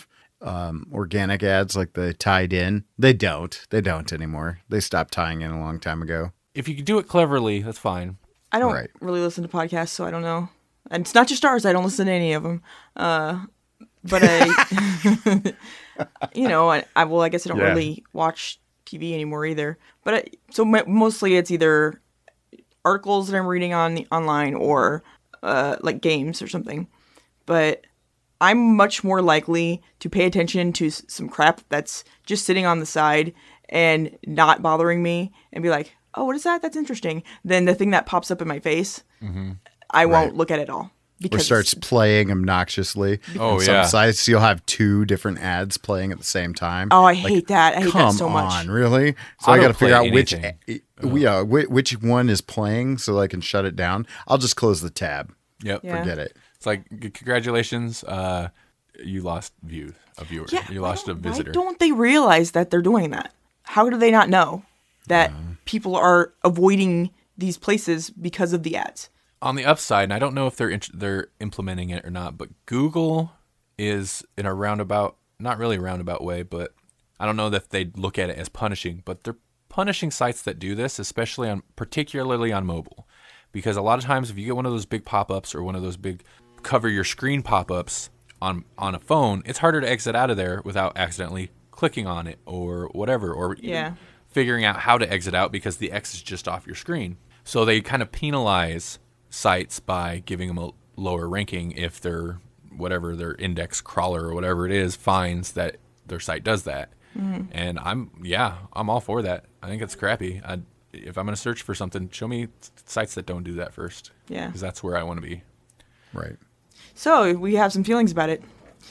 um, organic ads like the tied in. They don't. They don't anymore. They stopped tying in a long time ago.
If you can do it cleverly, that's fine.
I don't
Right.
really listen to podcasts, so I don't know. And it's not just ours. I don't listen to any of them. Uh, but I, you know, I, I well, I guess I don't
Yeah.
really watch T V anymore either. But I, so m- mostly it's either articles that I'm reading on the online or uh, like games or something. But I'm much more likely to pay attention to s- some crap that's just sitting on the side and not bothering me and be like, oh, what is that? That's interesting. Than the thing that pops up in my face.
Mm-hmm.
I won't
Right.
look at it all.
Or
Because
starts playing obnoxiously.
Oh,
On some
yeah.
sites you'll have two different ads playing at the same time.
Oh, I hate that. I hate that
Come
so much.
on, really? So I got to
Autoplay
figure out which,
anything.
yeah, which, which one is playing so I can shut it down. I'll just close the tab.
Yep.
Yeah.
Forget it.
It's like, c- congratulations, uh, you lost view, a viewer.
Yeah,
you
why
lost a
don't-
visitor.
Why don't they realize that they're doing that? How do they not know that people are avoiding these places because of the ads?
On the upside, and I don't know if they're int- they're implementing it or not, but Google is in a roundabout, not really roundabout way, but I don't know that they look at it as punishing, but they're punishing sites that do this, especially on, particularly on mobile, because a lot of times if you get one of those big pop-ups or one of those big cover your screen pop-ups on on a phone, it's harder to exit out of there without accidentally clicking on it or whatever, or even
Yeah.
figuring out how to exit out because the X is just off your screen. So they kind of penalize sites by giving them a lower ranking if their whatever their index crawler or whatever it is finds that their site does that.
Mm-hmm.
And I'm yeah, I'm all for that. I think it's crappy. I, if I'm going to search for something, show me sites that don't do that first.
Yeah.
Because that's where I want to be.
Right.
So we have some feelings about it.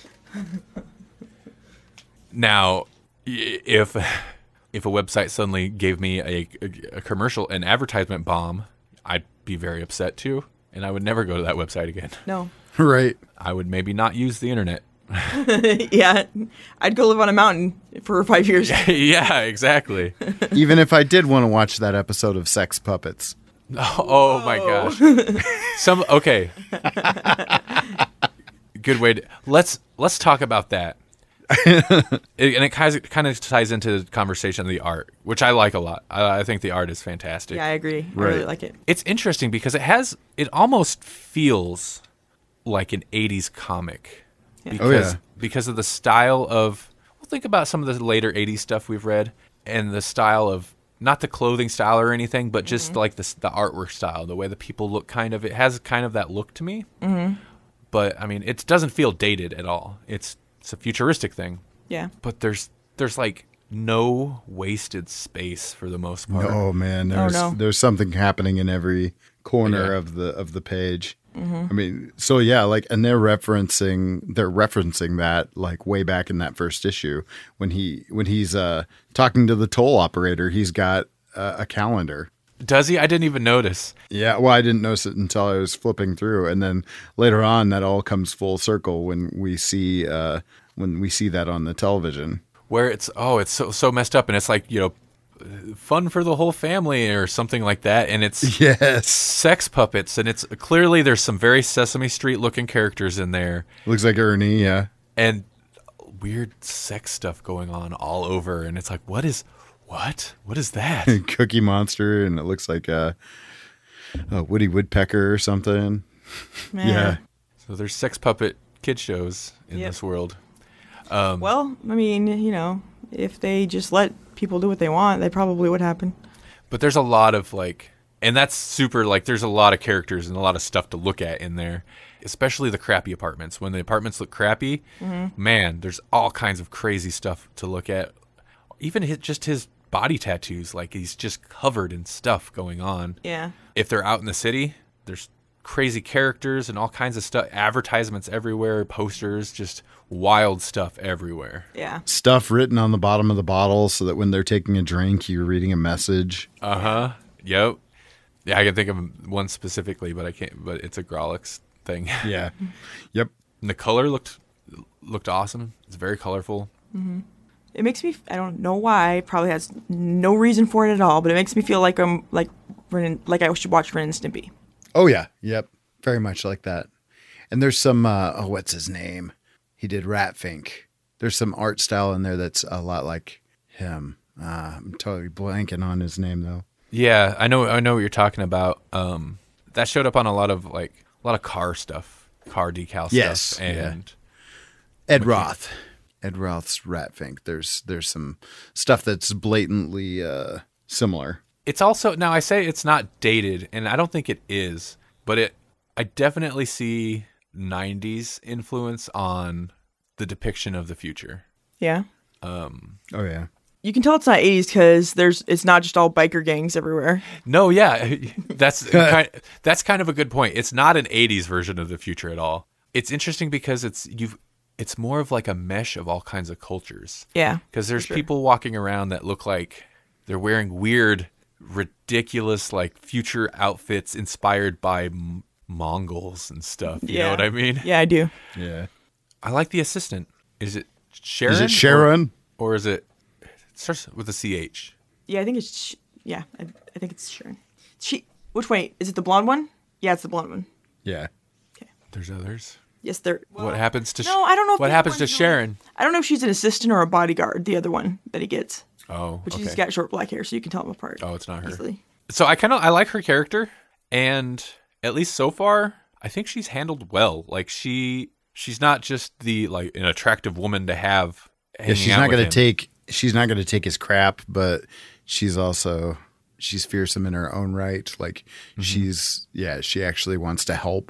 Now, i- if if a website suddenly gave me a, a, a commercial, an advertisement bomb, I'd be very upset too, and I would never go to that website again.
No.
Right.
I would maybe not use the internet.
Yeah. I'd go live on a mountain for five years.
Yeah, exactly.
Even if I did want to watch that episode of Sex Puppets.
Oh my gosh. Some okay. Good way to let's let's talk about that. It, and it kind of, kind of ties into the conversation of the art, which I like a lot. I, I think the art is fantastic.
Yeah, I agree. I
Right.
really like it.
It's interesting because it has it almost feels like an eighties comic because
Oh, yeah.
because of the style of well, think about some of the later eighties stuff we've read and the style of not the clothing style or anything, but just
Mm-hmm.
like the the artwork style, the way the people look. Kind of, it has kind of that look to me.
Mm-hmm.
But I mean, it doesn't feel dated at all. It's it's a futuristic thing,
Yeah.
but there's there's like no wasted space for the most part.
Oh man, there's
no.
there's something happening in every corner
Yeah.
of the of the page. I mean, so yeah, like, and they're referencing they're referencing that like way back in that first issue when he when he's uh talking to the toll operator, he's got uh, a calendar.
Does he? I didn't even notice.
Yeah, well, I didn't notice it until I was flipping through, and then later on, that all comes full circle when we see uh, when we see that on the television.
Where it's oh, it's so so messed up, and it's like you know, fun for the whole family or something like that, and it's
Yes,
sex puppets, and it's clearly there's some very Sesame Street looking characters in there,
looks like Ernie. Yeah,
and weird sex stuff going on all over, and it's like what is what what is that?
Cookie Monster, and it looks like a, a Woody Woodpecker or something.
Man.
Yeah,
So there's sex puppet kid shows in
Yep.
this world.
Well, I mean, you know, if they just let people do what they want, that probably would happen.
But there's a lot of like, and that's super like, there's a lot of characters and a lot of stuff to look at in there, especially the crappy apartments. When the apartments look crappy, man, there's all kinds of crazy stuff to look at. Even his, just his body tattoos, like he's just covered in stuff going on.
Yeah.
If they're out in the city, there's crazy characters and all kinds of stuff, advertisements everywhere, posters, just wild stuff everywhere.
Yeah.
stuff written on the bottom of the bottle so that when they're taking a drink, you're reading a message.
Uh huh. Yep. Yeah, I can think of one specifically, but I can't. But it's a Grolix thing.
Yeah, yep.
And the color looked looked awesome. It's very colorful.
It makes me, I don't know why, it probably has no reason for it at all, but it makes me feel like I'm, like, Ren, like I should watch Ren and Stimpy.
Oh yeah, yep. Very much like that. And there's some. Uh, oh, what's his name? He did Ratfink. there's some art style in there that's a lot like him. Uh, I'm totally blanking on his name though.
Yeah, I know. I know what you're talking about. Um, that showed up on a lot of like a lot of car stuff, car decal
Yes,
stuff, and
Ed Roth. Ed Roth's Ratfink. There's there's some stuff that's blatantly uh, similar.
it's also now I say it's not dated, and I don't think it is, but it I definitely see nineties influence on the depiction of the future.
Yeah.
Um,
Oh yeah.
You can tell it's not eighties because there's it's not just all biker gangs everywhere.
no, yeah, that's kind that's kind of a good point. It's not an eighties version of the future at all. It's interesting because it's you've it's more of like a mesh of all kinds of cultures.
Yeah.
Because there's
sure.
people walking around that look like they're wearing weird, ridiculous, like future outfits inspired by m- Mongols and stuff. You
Yeah.
know what I mean?
Yeah, I do.
Yeah.
I like the assistant. Is it Sharon?
Is it Sharon?
Or, or is it, it starts with a C H?
Yeah, I think it's sh- yeah. I, I think it's Sharon. She. Which way is it? The blonde one? Yeah, it's the blonde one.
Yeah.
There's others.
Yes, there.
What happens to? Sh-
No, I don't know. If
What
the
happens
other
to
one's
Sharon?
I don't know if she's an assistant or a bodyguard. The other one that he gets,
Oh,
but
okay.
she's got short black hair, so you can tell them apart.
Oh, it's not her.
Easily.
So I kind of I like her character, and at least so far, I think she's handled well. Like she she's not just the like an attractive woman to have.
Yeah,
hanging
she's
out
not
with
going
him.
to take she's not going to take his crap, but she's also she's fearsome in her own right. Like she's yeah, she actually wants to help.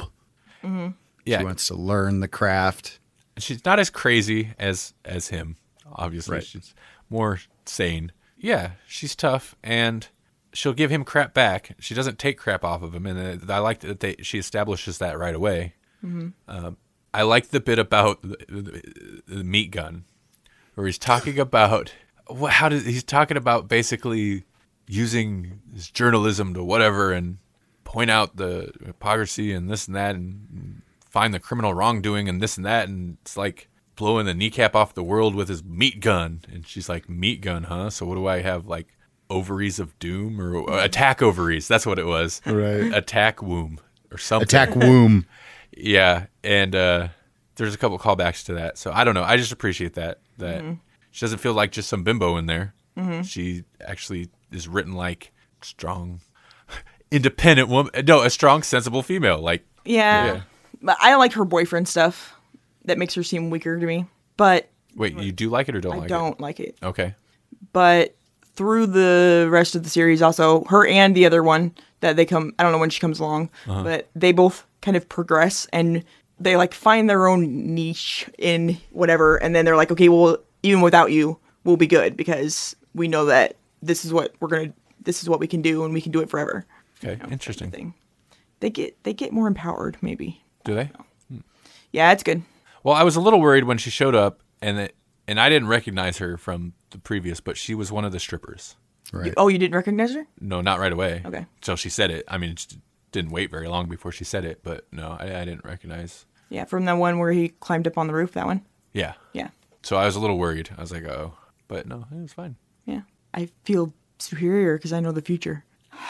Yeah,
She wants to learn the craft.
she's not as crazy as as him. Obviously,
Right.
she's more sane. Yeah, she's tough, and she'll give him crap back. She doesn't take crap off of him, and uh, I like that they, she establishes that right away. Um, I like the bit about the, the, the meat gun, where he's talking about what, how does he's talking about basically using his journalism to whatever and point out the hypocrisy and this and that and find the criminal wrongdoing and this and that, and it's like blowing the kneecap off the world with his meat gun. And she's like, meat gun, huh? So what do I have, like ovaries of doom or uh, attack ovaries? That's what it was.
Right.
Attack womb or something.
Attack womb.
Yeah, and uh, there's a couple callbacks to that. So I don't know. I just appreciate that that she doesn't feel like just some bimbo in there. She actually is written like strong, independent woman. No, a strong, sensible female. Like
Yeah.
Yeah.
But I don't like her boyfriend stuff. That makes her seem weaker to me. But
wait, you do like it or don't
I
like
don't like it.
it? Okay.
But through the rest of the series, also her and the other one that they come, I don't know when she comes along, but they both kind of progress and they like find their own niche in whatever, and then they're like, okay, well, even without you, we'll be good because we know that this is what we're gonna, this is what we can do, and we can do it forever.
Okay. Interesting.
Thing. They get they get more empowered, maybe.
Do they?
Yeah, it's good.
Well, I was a little worried when she showed up, and it, and I didn't recognize her from the previous, but she was one of the strippers.
Right.
Oh, you didn't recognize her?
No, not right away.
Okay.
So she said it. I mean, it didn't wait very long before she said it, but no, I, I didn't recognize.
Yeah, from the one where he climbed up on the roof. That one.
Yeah.
Yeah.
So I was a little worried. I was like, oh, but no, it was fine.
Yeah. I feel superior because I know the future.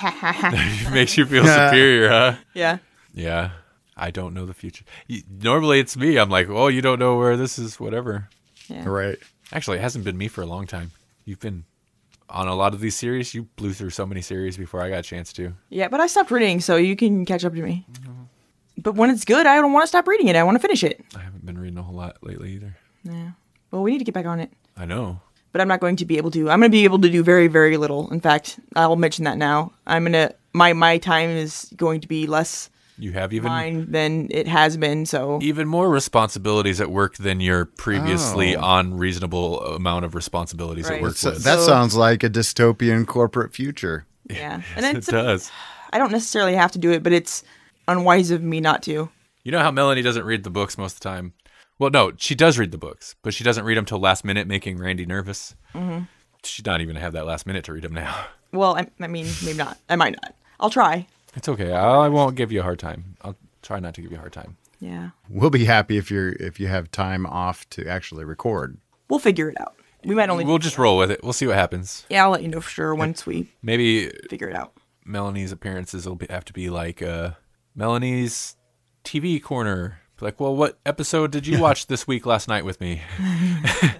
It makes you feel superior, huh?
Yeah.
Yeah. I don't know the future. You, normally it's me. I'm like, oh, you don't know where this is, whatever.
Yeah.
Right.
Actually, it hasn't been me for a long time. You've been on a lot of these series. You blew through so many series before I got a chance to.
Yeah, but I stopped reading, so you can catch up to me. But when it's good, I don't want to stop reading it. I want to finish it.
I haven't been reading a whole lot lately either.
Yeah. Well, we need to get back on it.
I know.
But I'm not going to be able to. I'm going to be able to do very, very little. In fact, I'll mention that now. I'm going to, my, my time is going to be less
You have even
mine than it has been, so.
even more responsibilities at work than your previously
Oh.
unreasonable amount of responsibilities
Right.
at work
So
was.
that
So-
sounds like a dystopian corporate future.
Yeah. And
it
it's
does.
I don't necessarily have to do it, but it's unwise of me not to.
You know how Melanie doesn't read the books most of the time? Well, no, she does read the books, but she doesn't read them till last minute, making Randy nervous. Mm-hmm. She's not even have that last minute to read them now.
Well, I, I mean, maybe not. I might not. I'll try.
It's okay. I won't give you a hard time. I'll try not to give you a hard time.
Yeah.
We'll be happy if you're if you have time off to actually record.
We'll figure it out. We might only.
We'll just roll with it. We'll see what happens.
Yeah, I'll let you know for sure once we
Maybe
figure it out.
Melanie's appearances will be, have to be like uh, Melanie's T V corner. Like, well, what episode did you watch this week last night with me?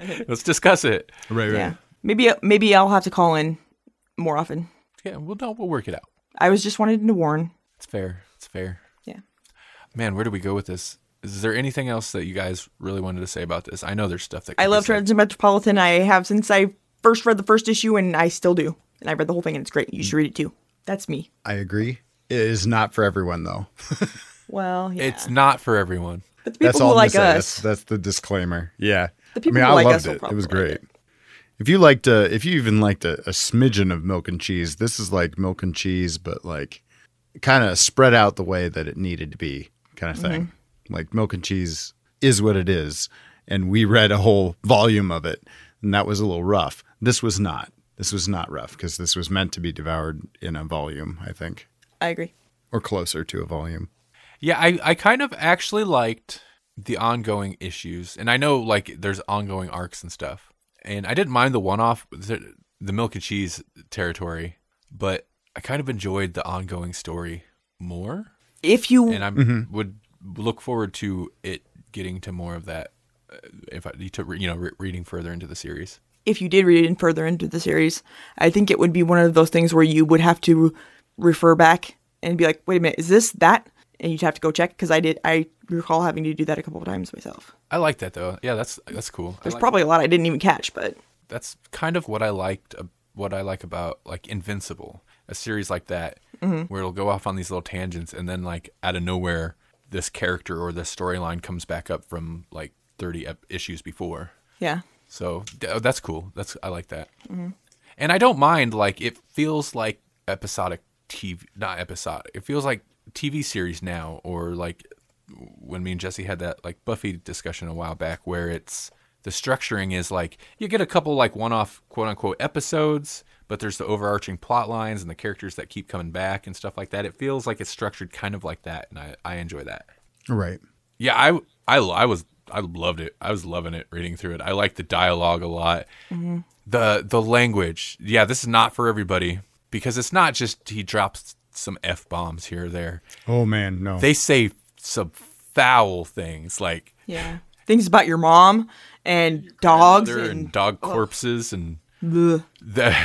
Let's discuss it.
Right, right.
Yeah. Maybe maybe I'll have to call in more often.
Yeah, we'll no, we'll work it out.
I was just wanting to warn.
It's fair. It's fair.
Yeah.
Man, where do we go with this? Is there anything else that you guys really wanted to say about this? I know there's stuff that
I
could be
love
said.
Transmetropolitan. I have since I first read the first issue, and I still do. And I read the whole thing, and it's great. You should read it too. That's me.
I agree. It is not for everyone, though.
Well, yeah.
It's not for everyone.
But the people
That's
who
all I'm
like
gonna say.
us.
That's, that's the disclaimer. Yeah.
The people
I mean,
who
I
like
loved
us will
it. It
probably
was
like
great.
it.
If you liked, uh, if you even liked a, a smidgen of Milk and Cheese, this is like Milk and Cheese, but like kind of spread out the way that it needed to be, kind of thing.
Mm-hmm.
Like Milk and Cheese is what it is, and we read a whole volume of it, and that was a little rough. This was not. This was not rough because this was meant to be devoured in a volume, I think,
I agree.
or closer to a volume.
Yeah, I, I kind of actually liked the ongoing issues. And I know, like, there's ongoing arcs and stuff. And I didn't mind the one-off, the, the Milk and Cheese territory, but I kind of enjoyed the ongoing story more.
If you
And I
Mm-hmm.
would look forward to it getting to more of that uh, if I, to, you know, re- reading further into the series.
if you did read it further into the series, I think it would be one of those things where you would have to refer back and be like, wait a minute, is this that? And you'd have to go check, because I did. I recall having to do that a couple of times myself.
I like that, though. Yeah, that's that's cool. I
There's
like
probably a lot I didn't even catch, but
that's kind of what I liked, uh, what I like about like Invincible, a series like that,
Mm-hmm.
where it'll go off on these little tangents, and then like out of nowhere, this character or this storyline comes back up from like thirty ep- issues before.
yeah.
So th- that's cool. That's I like that, and I don't mind. Like it feels like episodic T V, not episodic. It feels like T V series now, or like when me and Jesse had that like Buffy discussion a while back, where it's the structuring is like you get a couple like one-off quote unquote episodes, but there's the overarching plot lines and the characters that keep coming back and stuff like that. It feels like it's structured kind of like that, and I, I enjoy that.
Right.
Yeah, I, I, I was I loved it. I was loving it reading through it. I like the dialogue a lot.
Mm-hmm.
The the language. Yeah, this is not for everybody, because it's not just he drops some F bombs here or there.
Oh man, no.
They say some foul things like
Yeah. Things about your mom and dogs
mother
and,
and dog corpses and
Ugh.
the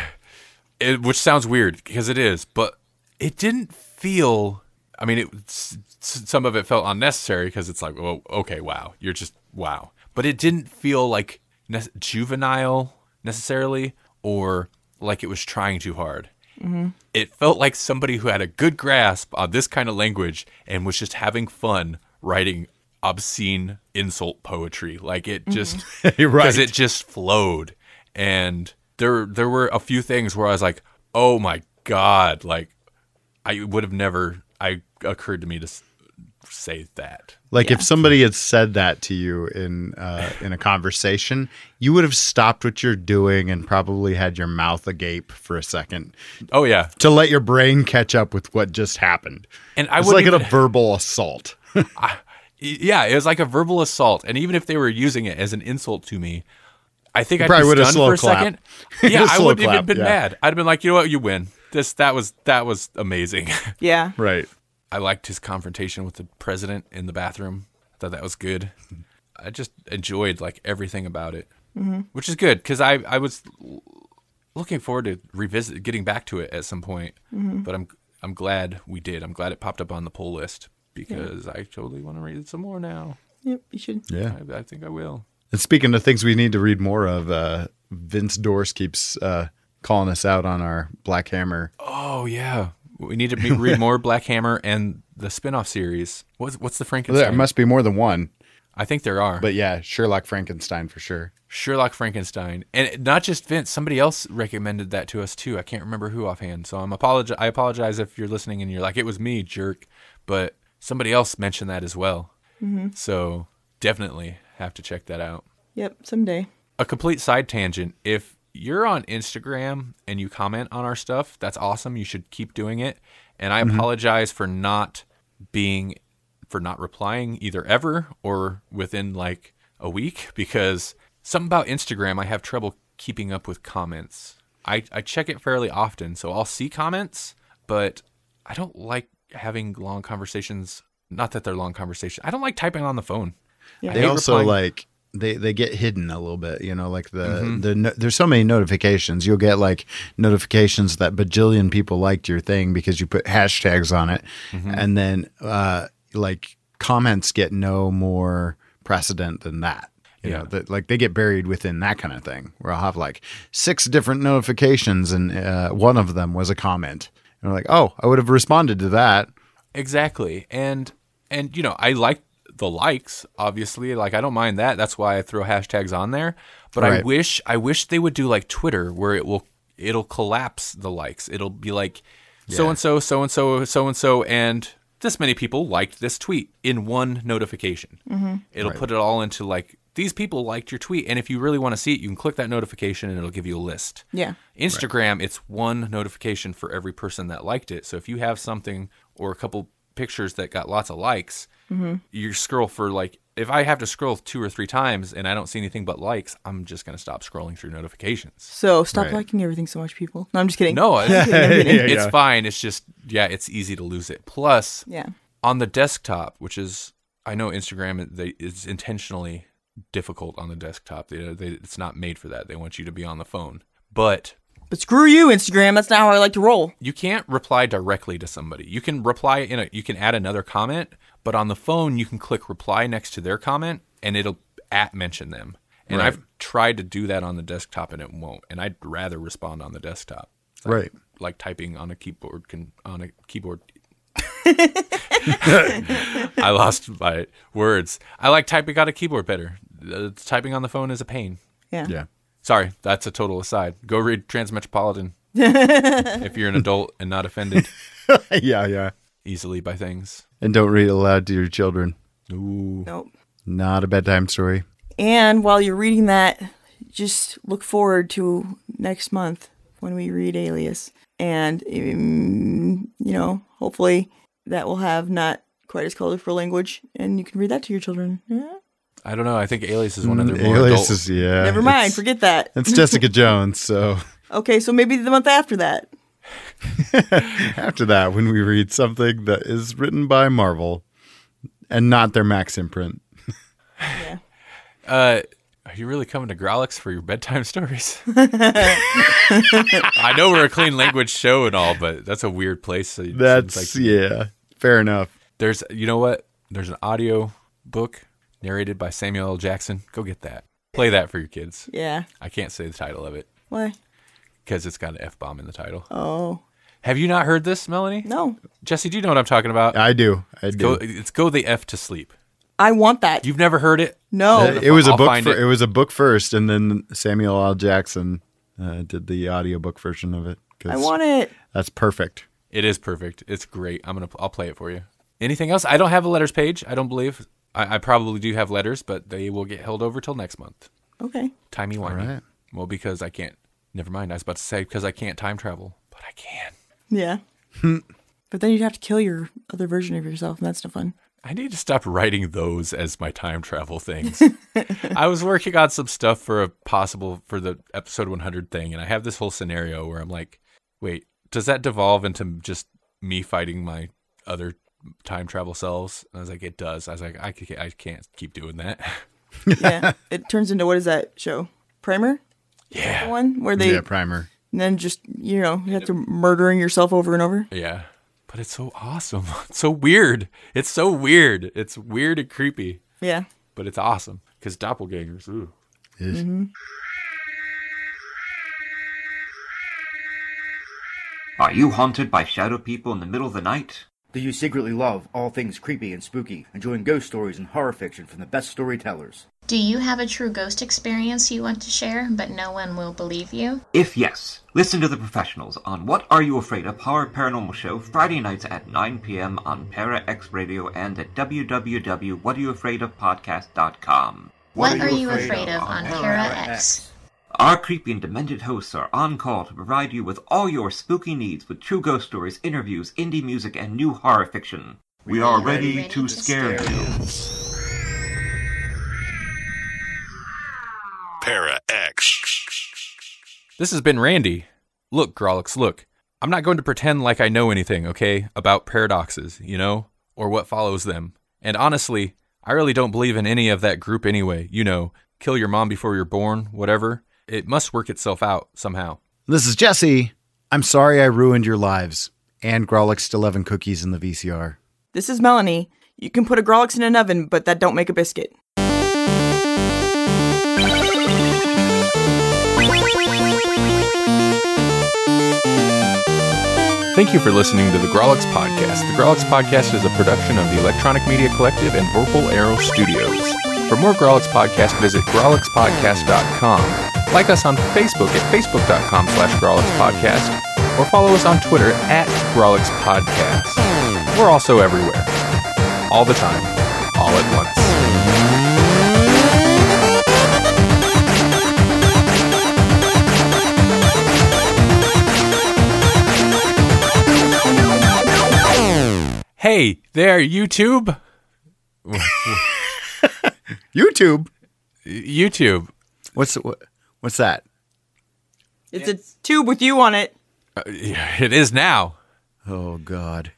it, which sounds weird because it is, but it didn't feel. I mean, it s- some of it felt unnecessary because it's like, well, okay, wow, you're just wow, but it didn't feel like ne- juvenile necessarily, or like it was trying too hard.
Mm-hmm.
It felt like somebody who had a good grasp on this kind of language and was just having fun writing obscene insult poetry. Like it just
You're right.
because it just flowed, and there there were a few things where I was like, oh my god, like I would have never I occurred to me to s- say that.
Like
Yeah.
if somebody had said that to you in uh, in a conversation, you would have stopped what you're doing and probably had your mouth agape for a second
Oh yeah,
to let your brain catch up with what just happened.
and I
It's
would
like
even,
a verbal assault.
yeah, it was like a verbal assault, and even if they were using it as an insult to me, I think I'd
probably
be
would have
stunned
slow
for a
clap.
second.
You'd
Yeah,
have
I
slow
wouldn't even
clap,
been
yeah.
mad. I'd have been like, you know what, you win. This that was that was amazing.
Yeah.
Right.
I liked his confrontation with the president in the bathroom. I thought that was good. I just enjoyed like everything about it, mm-hmm. which is good because I, I was l- looking forward to revisit getting back to it at some point.
Mm-hmm.
But I'm I'm glad we did. I'm glad it popped up on the pull list because I totally want to read it some more now.
Yep, you should.
Yeah.
I, I think I will.
And speaking of things we need to read more of, uh, Vince Dorse keeps uh, calling us out on our Black Hammer.
Oh yeah, we need to be, read more Black Hammer and the spinoff series. What's what's the Frankenstein?
There must be more than one,
I think there are.
but yeah, Sherlock Frankenstein for sure.
Sherlock Frankenstein, and not just Vince. Somebody else recommended that to us too. I can't remember who offhand. So I'm apologize. I apologize if you're listening and you're like, it was me, jerk. But somebody else mentioned that as well.
Mm-hmm.
So definitely have to check that out.
Yep, someday.
A complete side tangent. If you're on Instagram and you comment on our stuff, that's awesome. You should keep doing it. And I apologize for not being, for not replying either ever or within like a week, because something about Instagram, I have trouble keeping up with comments. I, I check it fairly often, so I'll see comments, but I don't like having long conversations. Not that they're long conversations. I don't like typing on the phone.
Yeah.
I
They
hate
also
replying-
like they, they get hidden a little bit, you know, like the,
Mm-hmm.
the no, there's so many notifications. You'll get like notifications that bajillion people liked your thing because you put hashtags on it.
Mm-hmm.
And then uh, like comments get no more precedent than that. You
Yeah.
know, that like they get buried within that kind of thing where I'll have like six different notifications and uh, one of them was a comment. And I'm like, oh, I would have responded to that.
Exactly. And, and you know, I like the likes, obviously. Like, I don't mind that. That's why I throw hashtags on there. But I
Right.
wish, I wish they would do like Twitter where it will, it'll collapse the likes. It'll be like so-and-so, so-and-so, so-and-so, and this many people liked this tweet in one notification. Mm-hmm. It'll put it all into like, these people liked your tweet. And if you really want to see it, you can click that notification and it'll give you a list.
Yeah.
Instagram, it's one notification for every person that liked it. So if you have something or a couple pictures that got lots of likes,
Mm-hmm.
you scroll for like, if I have to scroll two or three times and I don't see anything but likes, I'm just going to stop scrolling through notifications.
So stop
Right.
liking everything so much, people. No, I'm just kidding.
No, it's,
I'm kidding, I'm kidding.
Yeah,
it's
yeah.
fine. It's just, yeah, it's easy to lose it. Plus,
Yeah.
on the desktop, which is, I know Instagram they, is intentionally difficult on the desktop. They, they, it's not made for that. They want you to be on the phone. But
But screw you, Instagram. That's not how I like to roll.
you can't reply directly to somebody. You can reply in a, you can add another comment, but on the phone you can click reply next to their comment and it'll at mention them. And
Right.
I've tried to do that on the desktop and it won't. And I'd rather respond on the desktop. It's like,
Right.
Like typing on a keyboard can on a keyboard. I lost my words. I like typing on a keyboard better. Uh, typing on the phone is a pain.
Yeah.
Yeah.
Sorry, that's a total aside. Go read Transmetropolitan if you're an adult and not offended
yeah, yeah.
easily by things.
And don't read it aloud to your children.
Ooh.
Nope.
Not a bedtime story.
And while you're reading that, just look forward to next month when we read Alias. And, um, you know, hopefully that will have not quite as colorful language and you can read that to your children. Yeah.
I don't know. I think Alias is one of their more
Alias
adult.
is, yeah.
Never mind.
It's,
Forget that.
it's Jessica Jones, so
Okay, so maybe the month after that.
after that, when we read something that is written by Marvel and not their Max imprint.
Yeah.
Uh, are you really coming to Grolix for your bedtime stories? I know we're a clean language show and all, but that's a weird place. So it seems
That's,
like-
yeah, fair enough.
There's, you know what? There's an audio book narrated by Samuel L. Jackson. Go get that. Play that for your kids.
Yeah.
I can't say the title of it
Why?
because it's got an F-bomb in the title.
Oh.
Have you not heard this, Melanie?
No.
Jesse, do you know what I'm talking about?
I do. I do.
Go, it's Go the F to Sleep.
I want that.
You've never heard it?
no.
Uh, it was a
I'll
book.
find
For,
it.
it was a book first, and then Samuel L. Jackson uh, did the audiobook version of it. 'cause
I want it.
That's perfect.
It is perfect. It's great. I'm gonna. I'll play it for you. Anything else? I don't have a letters page. I don't believe. I, I probably do have letters, but they will get held over till next month.
Okay.
Timey wimey.
right.
Well, because I can't. Never mind. I was about to say because I can't time travel, but I can.
Yeah. But then you'd have to kill your other version of yourself, and that's no fun.
I need to stop writing those as my time travel things. I was working on some stuff for a possible for the episode one hundred thing, and I have this whole scenario where I'm like, wait, does that devolve into just me fighting my other time travel selves? And I was like, it does. I was like, I can't, I can't keep doing that.
Yeah. It turns into, what is that show? Primer? The
Yeah.
one where they
yeah, primer.
and then just, you know, you have to murdering yourself over and over.
Yeah. But it's so awesome. It's so weird. It's so weird. It's weird and creepy,
Yeah.
but it's awesome because doppelgangers. Ooh.
Are you haunted by shadow people in the middle of the night?
Do you secretly love all things creepy and spooky, enjoying ghost stories and horror fiction from the best storytellers?
Do you have a true ghost experience you want to share, but no one will believe you?
If yes, listen to the professionals on What Are You Afraid of? Horror Paranormal Show Friday nights at nine p.m. on Para X Radio and at w w w dot what are you afraid of podcast dot com.
What, are you afraid of on Para X?
Our creepy and demented hosts are on call to provide you with all your spooky needs with true ghost stories, interviews, indie music, and new horror fiction. We are ready,
ready
to
to
scare
scare
you.
Para X.
This has been Randy. Look, Grolix, look. I'm not going to pretend like I know anything, okay, about paradoxes, you know, or what follows them. And honestly, I really don't believe in any of that group anyway. You know, kill your mom before you're born, whatever. It must work itself out somehow.
This is Jesse. I'm sorry I ruined your lives. And Grolix still having cookies in the V C R.
This is Melanie. You can put a Grolix in an oven, but that don't make a biscuit.
Thank you for listening to the Grolix Podcast. The Grolix Podcast is a production of the Electronic Media Collective and Vorpal Arrow Studios. For more Grolix Podcast, visit grolix podcast dot com. Like us on Facebook at facebook.com slash Grolix Podcast, or follow us on Twitter at Grolix Podcast. We're also everywhere. All the time. All at once. Hey there, YouTube.
YouTube?
YouTube.
What's what, what's that?
It's a tube with you on it.
Uh, it is now.
Oh, God.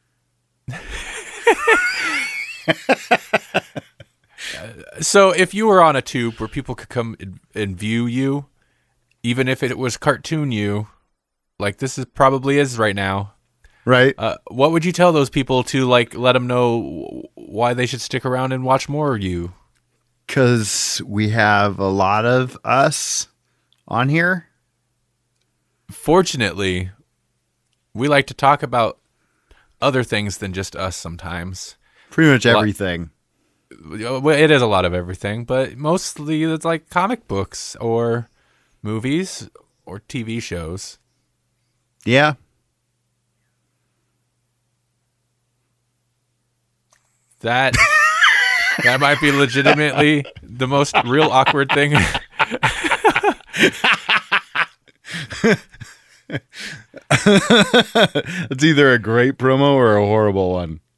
So if you were on a tube where people could come and, and view you, even if it was cartoon you, like this is probably is right now,
right?
Uh, what would you tell those people to like let them know why they should stick around and watch more of you?
Because we have a lot of us on here.
Fortunately, we like to talk about other things than just us sometimes.
Pretty much everything.
It is a lot of everything, but mostly it's like comic books or movies or T V shows.
Yeah.
That that might be legitimately the most real awkward thing.
It's either a great promo or a horrible one.